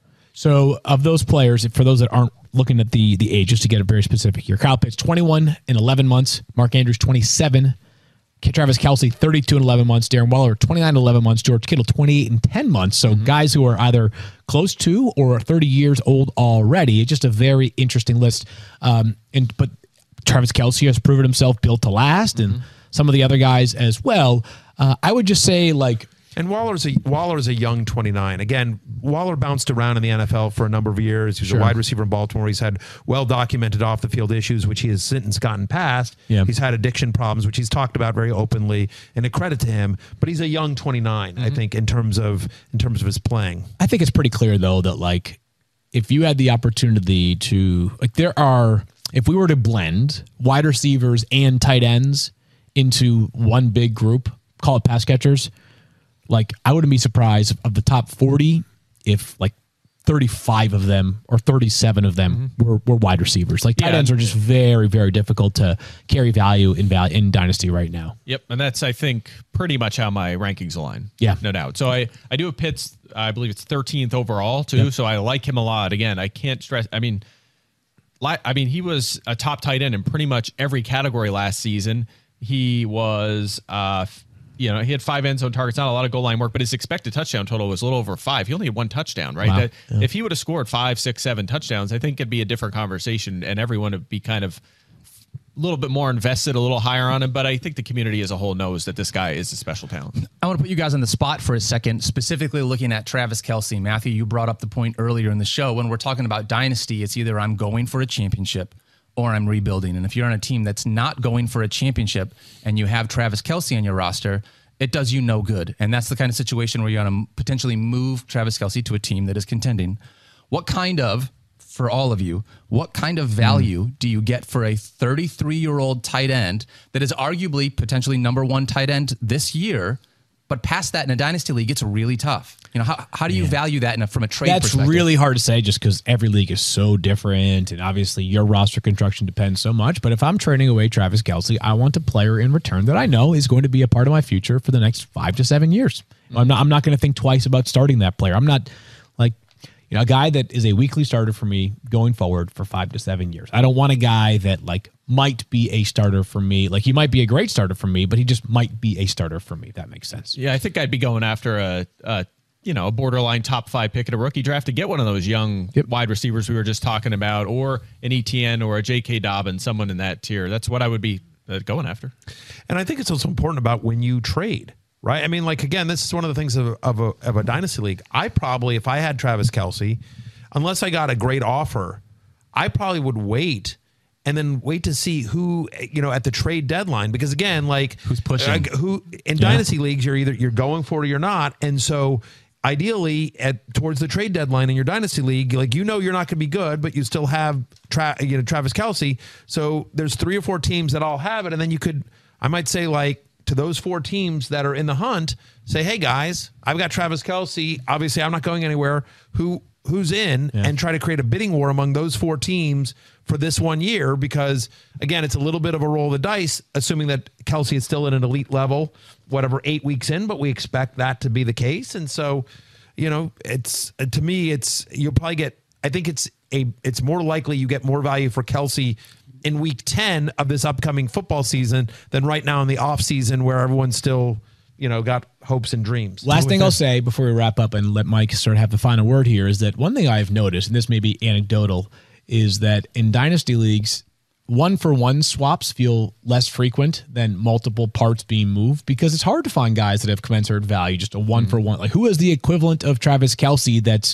Speaker 1: So of those players, for those that aren't looking at the ages to get it very specific here, Kyle Pitts, 21 in 11 months. Mark Andrews, 27. Travis Kelce, 32 in 11 months. Darren Waller, 29 in 11 months. George Kittle, 28 in 10 months. So guys who are either close to or 30 years old already. It's just a very interesting list. But Travis Kelce has proven himself built to last, and some of the other guys as well. I would just say, like,
Speaker 4: and Waller's a young 29. Again, Waller bounced around in the NFL for a number of years. He was a wide receiver in Baltimore. He's had well-documented off-the-field issues, which he has since gotten past. Yeah. He's had addiction problems, which he's talked about very openly, and a credit to him. But he's a young 29, I think, in terms of his playing.
Speaker 1: I think it's pretty clear, though, that, like, if you had the opportunity to, like, if we were to blend wide receivers and tight ends into one big group, call it pass catchers, like, I wouldn't be surprised of the top 40 if like 35 of them or 37 of them were wide receivers. Like, tight ends are just very, very difficult to carry value in Dynasty right now.
Speaker 3: Yep, and that's, I think, pretty much how my rankings align.
Speaker 1: Yeah.
Speaker 3: No doubt. So I do have Pitts, I believe it's 13th overall, too, so I like him a lot. Again, I can't stress, I mean, he was a top tight end in pretty much every category last season. He was... he had 5 end zone targets, not a lot of goal line work, but his expected touchdown total was a little over 5. He only had 1 touchdown, right?
Speaker 1: Wow.
Speaker 3: If he would have scored 5, 6, 7 touchdowns, I think it'd be a different conversation, and everyone would be kind of little bit more invested, a little higher on him, but I think the community as a whole knows that this guy is a special talent.
Speaker 2: I want to put you guys on the spot for a second, specifically looking at Travis Kelce. Matthew, you brought up the point earlier in the show. When we're talking about dynasty, it's either I'm going for a championship or I'm rebuilding. And if you're on a team that's not going for a championship and you have Travis Kelce on your roster, it does you no good. And that's the kind of situation where you're going to potentially move Travis Kelce to a team that is contending. For all of you, what kind of value do you get for a 33-year-old tight end that is arguably potentially number one tight end this year, but past that in a dynasty league, it's really tough. You know, how do you value that from a trade perspective?
Speaker 1: That's really hard to say just because every league is so different, and obviously your roster construction depends so much. But if I'm trading away Travis Kelce, I want a player in return that I know is going to be a part of my future for the next 5 to 7 years. I'm not going to think twice about starting that player. I'm not like, you know, a guy that is a weekly starter for me going forward for 5 to 7 years. I don't want a guy that like might be a starter for me. Like he might be a great starter for me, but he just might be a starter for me. If that makes sense.
Speaker 3: Yeah, I think I'd be going after a borderline top 5 pick at a rookie draft to get one of those young wide receivers we were just talking about, or an ETN or a J.K. Dobbins, someone in that tier. That's what I would be going after.
Speaker 4: And I think it's also important about when you trade. Right. I mean, like, again, this is one of the things of a dynasty league. I probably, if I had Travis Kelce, unless I got a great offer, I probably would wait and then wait to see who, you know, at the trade deadline, because again, like
Speaker 2: who's pushing
Speaker 4: who in dynasty leagues, you're going for it or you're not. And so ideally towards the trade deadline in your dynasty league, like, you know, you're not going to be good, but you still have Travis Kelce. So there's 3 or 4 teams that all have it. And then I might say, like, to those 4 teams that are in the hunt, say, hey guys, I've got Travis Kelce. Obviously, I'm not going anywhere. Who's in? And try to create a bidding war among those 4 teams for this 1 year, because again, it's a little bit of a roll of the dice, assuming that Kelce is still at an elite level, whatever, 8 weeks in, but we expect that to be the case. And so, you know, it's, to me, you'll probably get, I think it's more likely you get more value for Kelce in week 10 of this upcoming football season than right now in the off season where everyone's still, you know, got hopes and dreams.
Speaker 1: Last thing I'll say before we wrap up and let Mike sort of have the final word here is that one thing I've noticed, and this may be anecdotal, is that in dynasty leagues, 1-for-1 swaps feel less frequent than multiple parts being moved, because it's hard to find guys that have commensurate value, just a 1-for-1. Like, who is the equivalent of Travis Kelce that's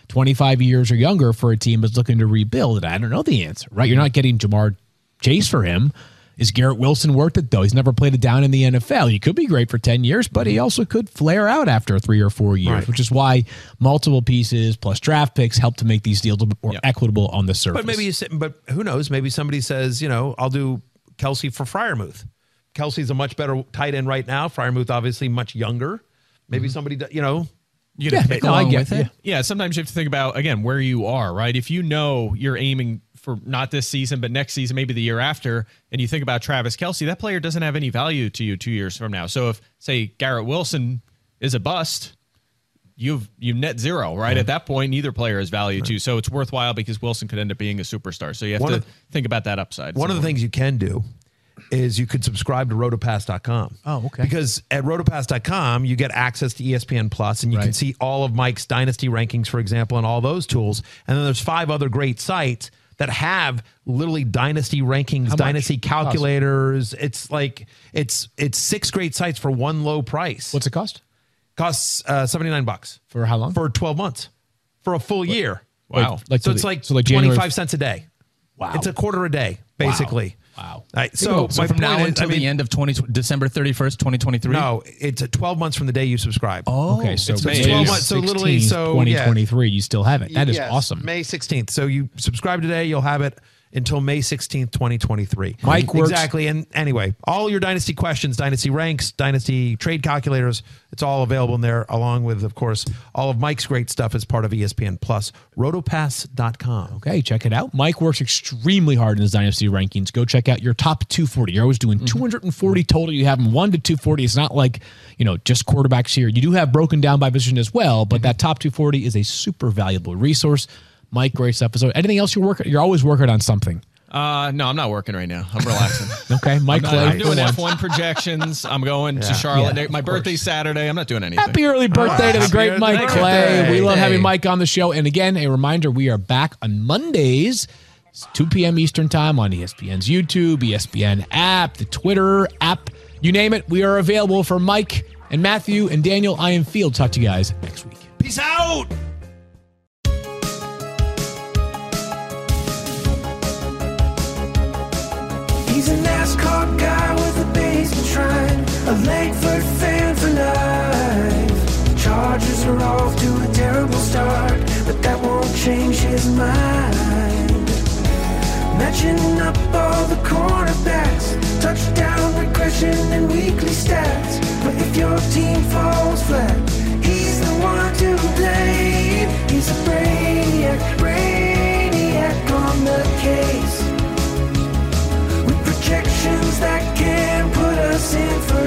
Speaker 1: 25 years or younger for a team that's looking to rebuild? And I don't know the answer, right? You're not getting Jamar Chase for him. Is Garrett Wilson worth it, though? He's never played it down in the NFL. He could be great for 10 years, but he also could flare out after 3 or 4 years, which is why multiple pieces plus draft picks help to make these deals a bit more equitable on the surface.
Speaker 4: But maybe but who knows? Maybe somebody says, you know, I'll do Kelce for Freiermuth. Kelsey's a much better tight end right now. Freiermuth obviously much younger. Maybe somebody, you know.
Speaker 2: You get to pick along with it.
Speaker 3: Yeah, sometimes you have to think about, again, where you are, right? If you know you're aiming for not this season, but next season, maybe the year after, and you think about Travis Kelce, that player doesn't have any value to you 2 years from now. So if, say, Garrett Wilson is a bust, you net zero, right? At that point, neither player is value to you. So it's worthwhile because Wilson could end up being a superstar. So you have to think about that upside.
Speaker 4: One of the things you can do is you could subscribe to rotopass.com.
Speaker 1: Oh, okay.
Speaker 4: Because at rotopass.com, you get access to ESPN Plus, and you can see all of Mike's dynasty rankings, for example, and all those tools. And then there's 5 other great sites that have literally dynasty rankings, dynasty calculators. It's like, it's 6 great sites for one low price.
Speaker 1: What's it cost?
Speaker 4: Costs $79.
Speaker 1: For how long?
Speaker 4: For 12 months. For a full year.
Speaker 3: Wow.
Speaker 4: So it's like 25 cents a day. Wow. It's a quarter a day, basically.
Speaker 1: Wow.
Speaker 4: Right, so
Speaker 2: from now until the end of December 31st, 2023?
Speaker 4: No, it's 12 months from the day you subscribe.
Speaker 1: Oh, okay. So
Speaker 4: it's 12 months. So literally,
Speaker 1: 2023, you still have it. That is awesome.
Speaker 4: May 16th. So you subscribe today, you'll have it until May 16th, 2023.
Speaker 1: Mike works.
Speaker 4: Exactly. And anyway, all your dynasty questions, dynasty ranks, dynasty trade calculators, it's all available in there, along with, of course, all of Mike's great stuff as part of ESPN Plus. Rotopass.com.
Speaker 1: Okay, check it out. Mike works extremely hard in his dynasty rankings. Go check out your top 240. You're always doing 240 total. You have them 1 to 240. It's not like, you know, just quarterbacks here. You do have broken down by position as well, but that top 240 is a super valuable resource. Mike, great stuff. So anything else you're working? You're always working on something.
Speaker 3: No, I'm not working right now. I'm relaxing.
Speaker 1: Okay, Mike Clay.
Speaker 3: I'm doing F1 projections. I'm going to Charlotte. My birthday's Saturday. I'm not doing anything.
Speaker 1: Happy early birthday to the great Mike Clay. We love having Mike on the show. And again, a reminder, we are back on Mondays It's 2 p.m. Eastern time on ESPN's YouTube, ESPN app, the Twitter app. You name it, we are available for Mike and Matthew and Daniel. I am Field. Talk to you guys next week.
Speaker 4: Peace out.
Speaker 5: He's a NASCAR guy with a basement shrine, a Langford fan for life. The Chargers are off to a terrible start, but that won't change his mind. Matching up all the cornerbacks, touchdown regression and weekly stats. But if your team falls flat, he's the one to blame. He's a brainiac on the case, with projections that can put us in first.